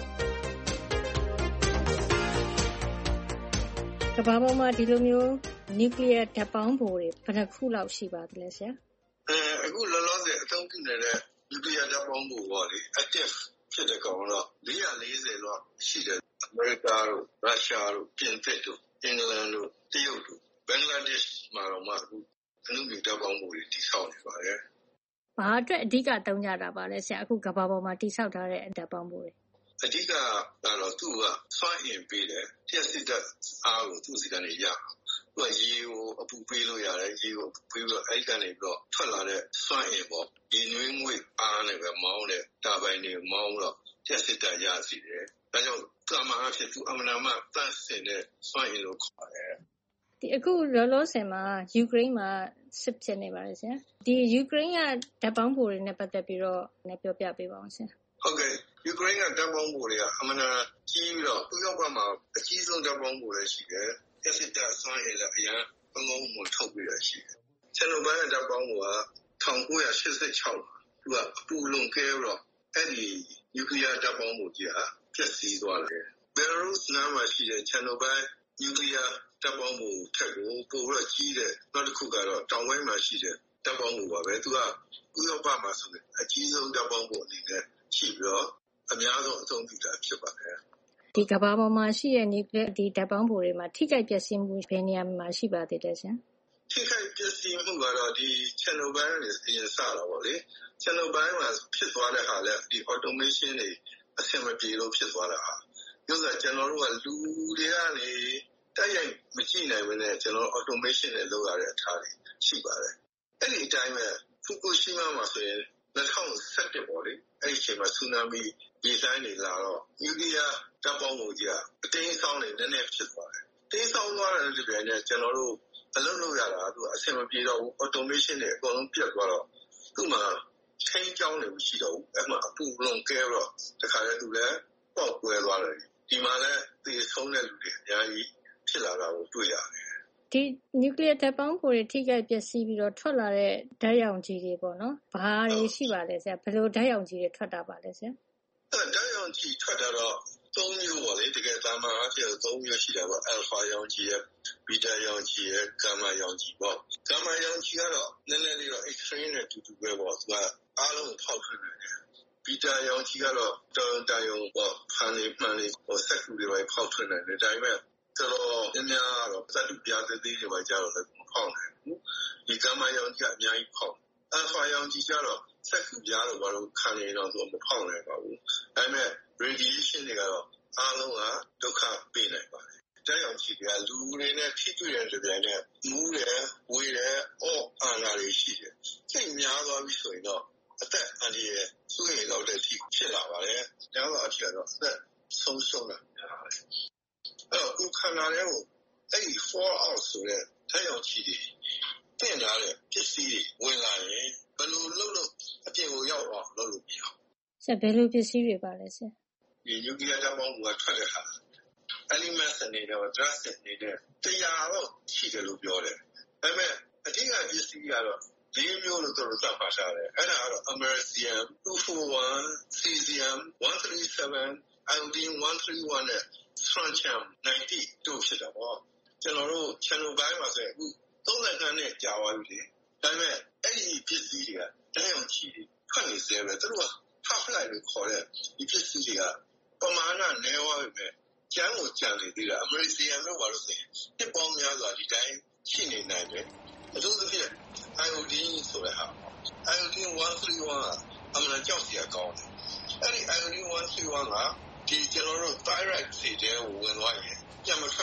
ကမ္ဘာပေါ်မှာဒီလိုမျိုးနျူကလီးယားဓာတ်ပေါင်းဖိုတွေဘယ်နှခုလောက်ရှိပါသလဲဆရာ။အဲအခုလောလောဆယ်အသုံးပြုနေတဲ့နျူကလီးယားဓာတ်ပေါင်းဖိုပေါ့လေ active ဖြစ်တဲ့ကောင်တော့၄၄၀လောက်ရှိတယ်။အမေရိကတို့ရုရှားတို့ပြင်သစ်တို့အင်္ဂလန်တို့တရုတ်တို့ဘင်္ဂလားဒေ့ရှ်မှာတော့မှအခုအနုမြူဓာတ်ပေါင်းဖိုတွေတည်ဆောက်နေပါတယ်။ဘာအတွက်အဓိကသုံးကြတာပါလဲဆရာအခုကမ္ဘာပေါ်မှာတည်ဆောက်ထားတဲ့ဓာတ်ပေါင်းဖိုတွေအဓိကကတော့သူကစွမ်းအင်ပေးတယ်လျှပ်စစ်ဓာတ်အားကိုသူ့စီကနေရသူကရေကိုအပူပေးလို့ရတယ်ရေကိုပေးပြီးတော့အဲ့ဒီကနေပြီးတော့ထွက်လာတဲ့စွမ်းအင်ပေါ့ဒီနွေးငွေ့အားနဲ့ပဲမောင်းတဲ့တာဘိုင်တွေမောင်းတော့လျှပ်စစ်ဓာတ်ရစီတယ်ဒါကြောင့်ကာမအဖြစ်သူအမှန်တမ်းတန့်စင်တဲ့စွမ်းအင်လို့ခေါ်တယ်ဒီအခုလောလောဆယ်မှာယူကရိန်းမှာစစ်ဖြစ်နေပါတယ်ဆရာဒီယူကရိန်းကဓာတ်ပေါင်းဖိုတွေနဲ့ပတ်သက်ပြီးတော့လည်းပြောပြပေးပါအောင်ဆရာဟုတ်ကဲ့ယူကရိန်းကဓာတ်ပေါင်းဖိုတွေကအမှန်တမ်းကြီးပြီးတော့ဥရောပမှာအကြီးဆုံးဓာတ်ပေါင်းဖိုတွေရှိတယ်လျှပ်စစ်ဓာတ်စွမ်းအင်လည်းအရင်အငုံမှုထုတ်ပြီးရရှိတယ်ချန်နိုဘိုင်းဓာတ်ပေါင်းဖိုက၁၉၈၆သူကအပူလွန်ကဲတော့အဲ့ဒီနျူကလီးယားဓာတ်ပေါင်းဖိုကြီးကပျက်စီးသွားတယ်ဘယ်လာရုစ်နားမှာရှိတဲ့ချန်နိုဘိုင်းနျူကလီးယားဓာတ်ပေါင်းဖိုထက်ကိုပိုပြီးကြီးတဲ့နောက်တစ်ခုကတော့တောင်ပိုင်းမှာရှိတဲ့ဓာတ်ပေါင်းဖိုပါပဲသူကဥရောပမှာဆိုရင်အကြီးဆုံးဓာတ်ပေါင်းဖိုအနေနဲ့ရှိပြီးတော့အများဆုံးအသုံးပြုတာဖြစ်ပါတယ်ဒီကမ္ဘာပေါ်မှာရှိတဲ့နျူကလီးယားဒီဓာတ်ပေါင်းဖိုတွေမှာထိခိုက်ပျက်စီးမှုဘယ်နေရာမှာရှိပါသေးတယ်ဆရာထိခိုက်ပျက်စီးမှုကတော့ဒီချန်နိုဘိုင်းနဲ့အရင်စတာပေါ့လေချန်နိုဘိုင်းမှာဖြစ်သွားတဲ့ဟာလဲဒီ automation တွေအဆင်မပြေလို့ဖြစ်သွားတာဟာပြောစရာကျွန်တော်တို့ကလူတွေကနေတိုက်ရိုက်မကြည့်နိုင်ဘဲနဲ့ကျွန်တော် automation နဲ့လုပ်ရတဲ့အထားတွေရှိပါတယ်အဲ့ဒီအတိုင်းပဲဖူကူရှီမာမှာဆိုရင်၂၀၁၁ပေါ့လေအဲ့ဒီအချိန်မှာဆူနာမီဒီဇိုင်းတွေလာတော့နျူကလီးယားဓာတ်ပေါင်းဖိုကြီးကအတင်းဆောင်းနေနည်းနည်းဖြစ်သွားတယ်တင်းဆောင်းသွားတဲ့ဒီပြန်နဲ့ကျွန်တော်တို့အလုပ်လုပ်ရတာသူအဆင်မပြေတော့ဘူး automation တွေအကုန်လုံးပြတ်သွားတော့သူ့မှာချင်းကြောင်းတွေမရှိတော့ဘူးအဲ့မှာအပူလွန်ကဲတော့တခါလေသူလည်းပေါက်ကွဲသွားတယ်ဒီမှာလည်းသေဆုံးတဲ့လူတွေအများကြီးဖြစ်လာတာကိုတွေ့ရတယ်ဒီနျူကလီးယားဓာတ်ပေါင်းဖိုတွေထိခိုက်ပျက်စီးပြီးတော့ထွက်လာတဲ့ဓာတ်ရောင်ခြည်တွေပေါ့နော်။ဘာတွေရှိပါလဲဆရာ။ဘယ်လိုဓာတ်ရောင်ခြည်တွေထွက်တာပါလဲဆရာ။အဲဓာတ်ရောင်ခြည်ထွက်တာတော့သုံးမျိုးပေါ့လေ။တကယ်သာမန်အားဖြင့်သုံးမျိုးရှိတာပေါ့။ alpha ရောင်ခြည်ရဲ့ဘီတာရောင်ခြည်ရဲ့ဂါမာရောင်ခြည်ပေါ့။ဂါမာရောင်ခြည်ကတော့နည်းနည်းလေးတော့ X-ray နဲ့တူတူပဲပေါ့။သူကအားလုံးဖောက်ထွက်နေတယ်။ဘီတာရောင်ခြည်ကတော့တောင်တရုံပေါ့။ဖန်လေးမှန်လေးဟိုစက်ကူတွေပဲဖောက်ထွက်နေတယ်။ဒါပေမဲ့ဆိုတော့အများတော့သတ္တုပြားသေးသေးတွေပဲကြတော့လည်းမဖောက်နိုင်ဘူးဒီကမ္ဘာရောင်ကြီးအများကြီးဖောက်အလ်ဖာရောင်ကြီးကျတော့စက်ကူပြားတော့ဘာလို့ခံနေတော့သူမဖောက်နိုင်ပါဘူးဒါပေမဲ့ radiation တွေကတော့အားလုံးကဒုက္ခပေးနိုင်ပါတယ်တဲ့ရောင်ကြီးကလူတွေနဲ့ထိတွေ့တဲ့ကြတဲ့နဲ့မူးတယ်ဝေးတယ်အော်အာနာတွေရှိတယ်စိတ်များသွားပြီဆိုရင်တော့အသက်အန္တရာယ်ဆိုရင်တော့လည်းဖြစ်လာပါတယ်။ဒါတော့အဖြစ်တော့အသက်ဆုံးရှုံးတာများပါတယ်။အဲ့တော့ခုခန္ဓာထဲကိုအဲ့ဒီ four out ဆိုတဲ့ဓာတ်ရောင်ခြည်တွေတင်လာတဲ့ပစ္စည်းတွေဝင်လာရင်ဘယ်လိုလုပ်လို့အပြင်ကိုရောက်အောင်လုပ်လို့မရဘူး။ဆက်ဘယ်လိုပစ္စည်းတွေပါလဲဆရာ။ဒီနျူကလီးယားဓာတ်ပေါင်းကထွက်တဲ့ဟာ elements အနေနဲ့ gas အနေနဲ့တရားတော့ရှိတယ်လို့ပြောတယ်။ဒါပေမဲ့အဓိကပစ္စည်းကတော့လေးမျိုးလို့သူတို့သတ်မှတ်ထားတယ်။အဲ့ဒါကတော့ americium two forty-one, cesium one thirty-seven, iodine one thirty-one နဲ့ strontium ninety တို့ဖြစ်တာပေါ့။ကျွန်တော်တို့ channel ဘိုင်းမှာဆိုရင်အခုthirtyနှစ်ကြာသွားပြီလေ။ဒါပေမဲ့အဲ့ဒီပစ္စည်းတွေကဓာတ်ရောင်ခြည်တွေထွက်နေစေပဲ။သူတို့က half life လို့ခေါ်တဲ့ဒီပစ္စည်းတွေကပမာဏနည်းသွားပြီပဲ။ကျန်းကိုကြံနေသေးတာ americium လို့ပါလို့ဆိုရင်တစ်ပေါင်းများစွာဒီတိုင်းရှိနေနိုင်တယ်။အထူးသဖြင့် iodine ဆိုတဲ့ဟာ iodine one thirty-one ကအမှန်ကြောက်စရာကောင်းတယ်။အဲ့ဒီ iodine one thirty-one ကဒီကျွန်တော်တို့ thyroid စိတ်ထဲကိုဝင်သွားရင်ပြန်မထွက်တော့ဘူး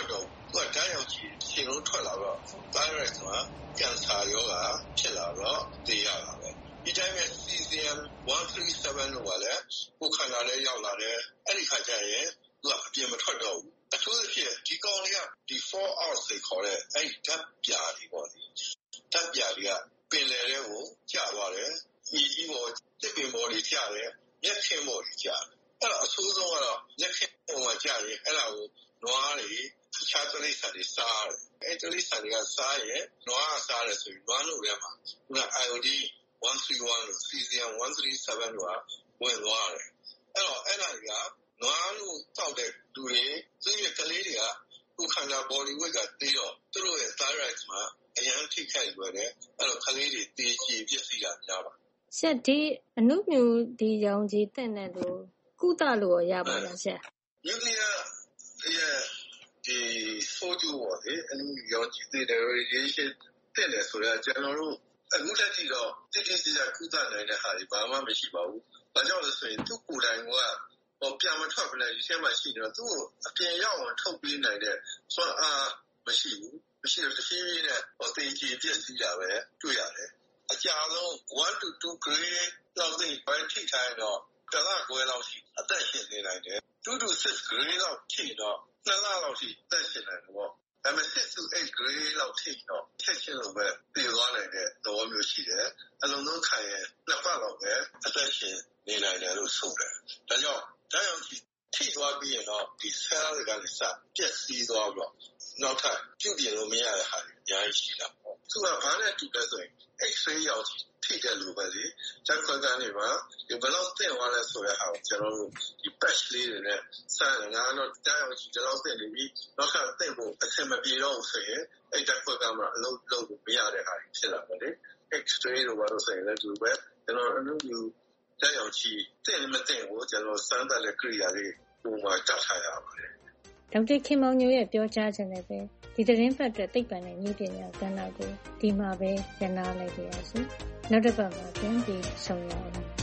သူကဓာတ်ရောင်ခြည်ရှင်လုံးထွက်လာတော့ thyroid မှာကင်ဆာရောဂါဖြစ်လာတော့သိရတာပဲဒီတိုင်းပဲ C Z M one three seven လို့ကလည်းကိုယ်ခန္ဓာလည်းရောက်လာတယ်အဲ့ဒီခါကျရင်သူကအပြင်မထွက်တော့ဘူးအထူးသဖြင့်ဒီကောင်လေးကဒီ four hours ကိုခေါ်တဲ့အဲ့ဒီဓာတ်ပြာတွေပေါ့ဒီဓာတ်ပြာတွေကပင်လယ်ထဲကိုကျသွားတယ်ဒီကြီးပေါ်တစ်ပင်ပေါ်တွေကျတယ်ရက်ခင်းပေါ်တွေကျတယ်အဲ့တော့အဆိုးဆုံးကတော့ရက်ခင်းပေါ်မှာကျရင်အဲ့ဒါကိုနွားတွေခြားတိရစ္ဆာန်တွေစားတယ်အဲ့တိရစ္ဆာန်တွေကစားရင်နွားကစားတယ်ဆိုရင်နွားတို့ထဲမှာခုန I O D one three one လို့ C Z M one three seven လို့ဝင်သွားတယ်အဲ့တော့အဲ့ဒါတွေကနွားလို့တောက်တဲ့လူတွေသူရဲ့ကလေးတွေကကိုယ်ခန္ဓာ body weight ကသေးတော့သူတို့ရဲ့ thyroid မှာအရန်ထိခိုက်လွယ်တယ်အဲ့တော့ကလေးတွေတေချီပြည့်စည်တာများပါဆရာဒီအနုမြူဒီရောင်ကြီးတက်နေလို့ကုသလို့ရပါလားဆရာ nuclear ရဲ့ဒီဆိုဂျူဝါလေအနုမြူရောင်ကြီးတဲ့ radiation တက်နေဆိုတော့ကျွန်တော်တို့အခုလက်ကြည့်တော့တိတိကျကျကုသနိုင်တဲ့ဟာတွေဘာမှမရှိပါဘူး။ဘာကြောင့်လဲဆိုရင်သူ့ကိုယ်တိုင်ကဟောပြန်မထွက်ဘဲနဲ့ဒီထဲမှာရှိနေတော့သူ့ကိုအပြင်ရောက်အောင်ထုတ်ပေးနိုင်တဲ့စွမ်းအားမရှိဘူး။မရှိတော့တစ်ဖြည်းဖြည်းနဲ့ဟောတေချီပြည့်စည်တာပဲတွေ့ရတယ်။အကြာဆုံး one to two grade လောက်သိဘယ်ထိထိုင်တော့တလားခွဲလောက်ရှိအသက်ရှင်နေနိုင်တယ်။ two to six grade လောက်ထိတော့နှစ်လလောက်ထိအသက်ရှင်နိုင်တယ်ပေါ့။ဒါပေမဲ့ six to eight grade လောက်ထိတော့ချက်ချင်းလိုပဲပြေသွားနိုင်တဲ့သဘောမျိုးရှိတယ်။အလုံးစုံခံရင်နှစ်ပတ်လောက်ပဲအသက်ရှင်နေနိုင်တယ်လို့ဆိုတယ်။ဒါကြောင့်ဓာတ်ရောင်ခြည်ထိသွားပြီးရင်တော့ဒီ cell တွေကလည်းစပြည့်စည်သွားပြီးတော့နောက်ထပ်ပြုပြင်လို့မရတဲ့ဟာတွေအများကြီးရှိတာပေါ့။သူကဘာနဲ့တူလဲဆိုရင် X-ray ရောင်ခြည်ထိတဲ့လူပဲလေ။ဓာတ်ခွဲခန်းတွေမှာဒီဘယ်လောက်သင့်သွားလဲဆိုတဲ့ဟာကိုကျွန်တော်တို့ဒီ patch လေးတွေနဲ့စငါတော့ဓာတ်ရောင်ခြည်ဒီလောက်သင့်နေပြီနောက်ထပ်သင့်ဖို့အဆင်မပြေတော့ဘူးဆိုရင်အဲ့ဓာတ်ခွဲခန်းမှာအလုပ်လုပ်လို့မရတဲ့ဟာတွေဖြစ်လာတယ်လေ။ X-ray တို့ဘာလို့ဆိုရင်လည်းဒီပဲကျွန်တော်အနုမြူဓာတ်ရောင်ခြည်သင့်မသင့်ကိုကျွန်တော်စမ်းသပ်တဲ့ကိရိယာလေးပုံမှန်ကြားထားရပါတယ်ဒေါက်တာခင်မောင်ညိုရဲ့ပြောကြားချက်နဲ့ပဲဒီသတင်းပတ်အတွက်သိပ္ပံနဲ့နည်းပညာကဏ္ဍကိုဒီမှာပဲရနာလိုက်ပါရစေ။နောက်တစ်ပတ်မှာပြန်ပြီးဆုံရအောင်။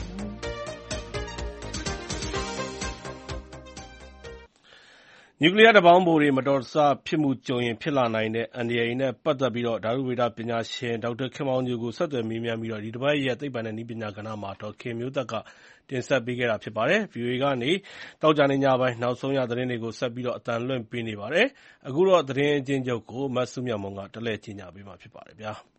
နျူကလ িয়ার ဓာတ်ပေါင်းဖိုတွေမတော်တဆဖြစ်မှုကြုံရင်ဖြစ်လာနိုင်တဲ့အန္တရာယ်နဲ့ပတ်သက်ပြီးဓာတုဗေဒပညာရှင်ဒေါက်တာခင်မောင်ညိုကိုဆက်သွယ်မေးမြန်းပြီးဒီတပတ်ရဲ့သိပ္ပံနဲ့နည်းပညာကဏ္ဍမှာဒေါက်ခင်မျိုးသက်ကတင်ဆက်ပေးခဲ့တာဖြစ်ပါတယ်။ ဗွီအိုအေကနေသောကြာနေ့ညပိုင်းနောက်ဆုံးရသတင်းတွေကိုဆက်ပြီးအသံလွှင့်ပေးနေပါတယ်။အခုတော့သတင်းအကျဉ်းချုပ်ကိုမစုမြတ်မွန်ကတလှည့်ကြေညာပေးမှာဖြစ်ပါတယ်ဗျာ။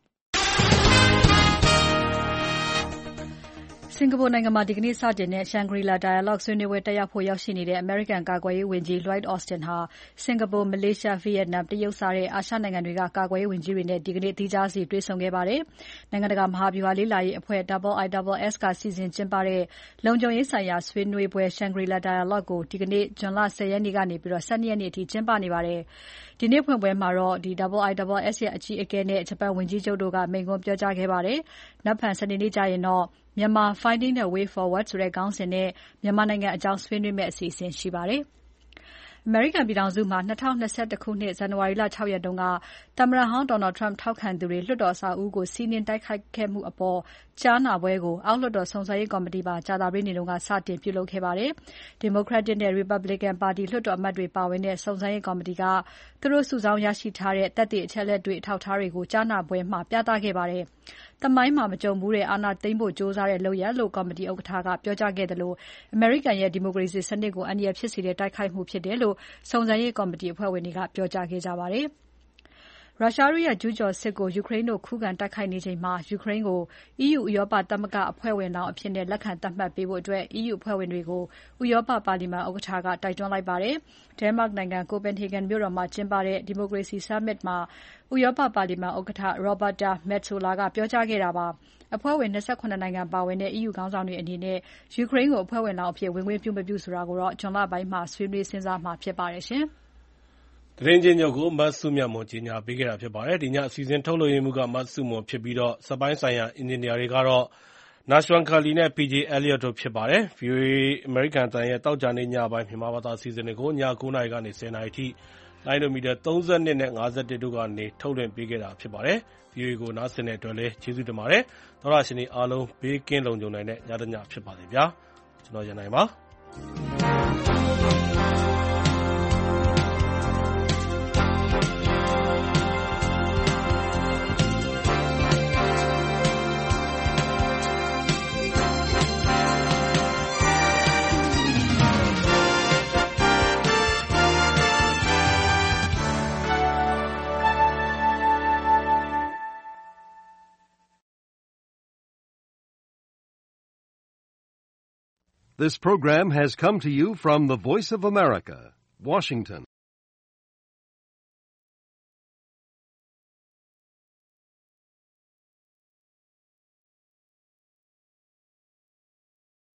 စင်ကာပူနိုင်ငံမှာဒီကနေ့စတင်တဲ့ Shangri-La Dialogue ဆွေးနွေးပွဲတက်ရောက်ဖို့ရောက်ရှိနေတဲ့အမေရိကန်ကာကွယ်ရေးဝန်ကြီး Lloyd Austin ဟာစင်ကာပူ၊မလေးရှား၊ဗီယက်နမ်၊တရုတ်စတဲ့အာရှနိုင်ငံတွေကကာကွယ်ရေးဝန်ကြီးတွေနဲ့ဒီကနေ့သီးခြားစီတွေ့ဆုံခဲ့ပါတယ်။နိုင်ငံတကာမဟာဗျူဟာလေ့လာရေးအဖွဲ့ I I S S ကစီစဉ်ကျင်းပတဲ့လုံခြုံရေးဆိုင်ရာဆွေးနွေးပွဲ Shangri-La Dialogue ကိုဒီကနေ့ဇွန်လ၁၀ရက်နေ့ကနေ၁၂ရက်နေ့အထိကျင်းပနေပါတယ်။ဒီနေ့ဖွင့်ပွဲမှာတော့ I I S S ရဲ့အကြီးအကဲနဲ့ဂျပန်ဝန်ကြီးချုပ်တို့ကမိန့်ခွန်းပြောကြားခဲ့ပါတယ်။နက်ဖြန်စနေနေ့ကျရင်တော့Myanmar Finding the Way Forward ဆိုတဲ့ခေါင်းစဉ်နဲ့မြန်မာနိုင်ငံအကြောင်းဆွေးနွေးမယ့်အစီအစဉ်ရှိပါတယ်။အမေရိကန်ပြည်ထောင်စုမှာ၂၀၂၁ခုနှစ်ဇန်နဝါရီလ၆ရက်တုန်းကသမ္မတဟောင်း Donald Trump ထောက်ခံသူတွေလွှတ်တော်အဆောက်အဦးကိုစီးနင်းတိုက်ခိုက်ခဲ့မှုအပေါ်ကြားနာပွဲကိုအောက်လွှတ်တော်စုံစမ်းရေးကော်မတီမှာကြာသပတေးနေ့ကစတင်ပြုလုပ်ခဲ့ပါတယ်။ Democratic နဲ့ Republican ပါတီလွှတ်တော်အမတ်တွေပါဝင်တဲ့စုံစမ်းရေးကော်မတီကသူတို့စုဆောင်းရရှိထားတဲ့သက်သေအချက်အလက်တွေအထောက်အထားတွေကိုကြားနာပွဲမှာပြသခဲ့ပါတယ်။သမိုင်းမှာမကြုံဘူးတဲ့အာဏာသိမ်းဖို့ကြိုးစားတဲ့လုပ်ရပ်လို့ကော်မတီဥက္ကဋ္ဌကပြောကြားခဲ့သလိုအမေရိကန်ရဲ့ဒီမိုကရေစီစနစ်ကိုအန္တရာယ်ဖြစ်စေတဲ့တိုက်ခိုက်မှုဖြစ်တယ်လို့စုံစမ်းရေးကော်မတီအဖွဲ့ဝင်တွေကပြောကြားခဲ့ကြပါတယ်။ရုရှားတို့ရဲ့ကျူးကျော်စစ်ကိုယူကရိန်းတို့ခုခံတိုက်ခိုက်နေချိန်မှာယူကရိန်းကို E U ဥရောပသမဂ္ဂအဖွဲ့ဝင်လောင်းအဖြစ်လက်ခံသတ်မှတ်ပေးဖို့ E U အဖွဲ့ဝင်တွေကိုဥရောပပါလီမန်ဥက္ကဋ္ဌကတိုက်တွန်းလိုက်ပါတယ်။ Denmark နိုင်ငံ Copenhagen မြို့တော်မှာကျင်းပတဲ့ Democracy Summit မှာဥရောပပါလီမန်ဥက္ကဋ္ဌ Roberta Metsola ကပြောကြားခဲ့တာပါ။အဖွဲ့ဝင်၂၇နိုင်ငံပါဝင်တဲ့ E U ခေါင်းဆောင်တွေအနေနဲ့ယူကရိန်းကိုအဖွဲ့ဝင်လောင်းအဖြစ်ဝင်ခွင့်ပြုမပြုဆိုတာကိုတော့ဇွန်လပိုင်းမှာဆွေးနွေးစဉ်းစားမှာဖြစ်ပါတယ်ရှင်။သတင်းချင်းချုပ်ကိုမဆုမြတ်မွန်ကြီးညာပေးခဲ့တာဖြစ်ပါတယ်။ဒီညအစီအစဉ်ထုတ်လွှင့်မှုကမဆုမွန်ဖြစ်ပြီးတော့စပိုင်းဆိုင်ရာအင်ဂျင်နီယာတွေကတော့ Nashwan Kali နဲ့ P J Elliot တို့ဖြစ်ပါတယ်။ V O A အမေရိကန်တန်ရဲ့တောက်ကြနေညပိုင်းမြန်မာဘာသာအစီအစဉ်တွေကိုည၉နာရီကနေ၁၀နာရီထိလိုင်းဒိုမီတာ၃၂နဲ့၅၁တို့ကနေထုတ်လွှင့်ပေးခဲ့တာဖြစ်ပါတယ်။ V O A ကိုနားဆင်တဲ့အတွက်လည်းကျေးဇူးတင်ပါတယ်။သောရရှင်တွေအားလုံးဘေးကင်းလုံခြုံနိုင်တဲ့ညတညဖြစ်ပါစေဗျာ။ကျွန်တော်ရန်နိုင်ပါ။ This program has come to you from the Voice of America, Washington.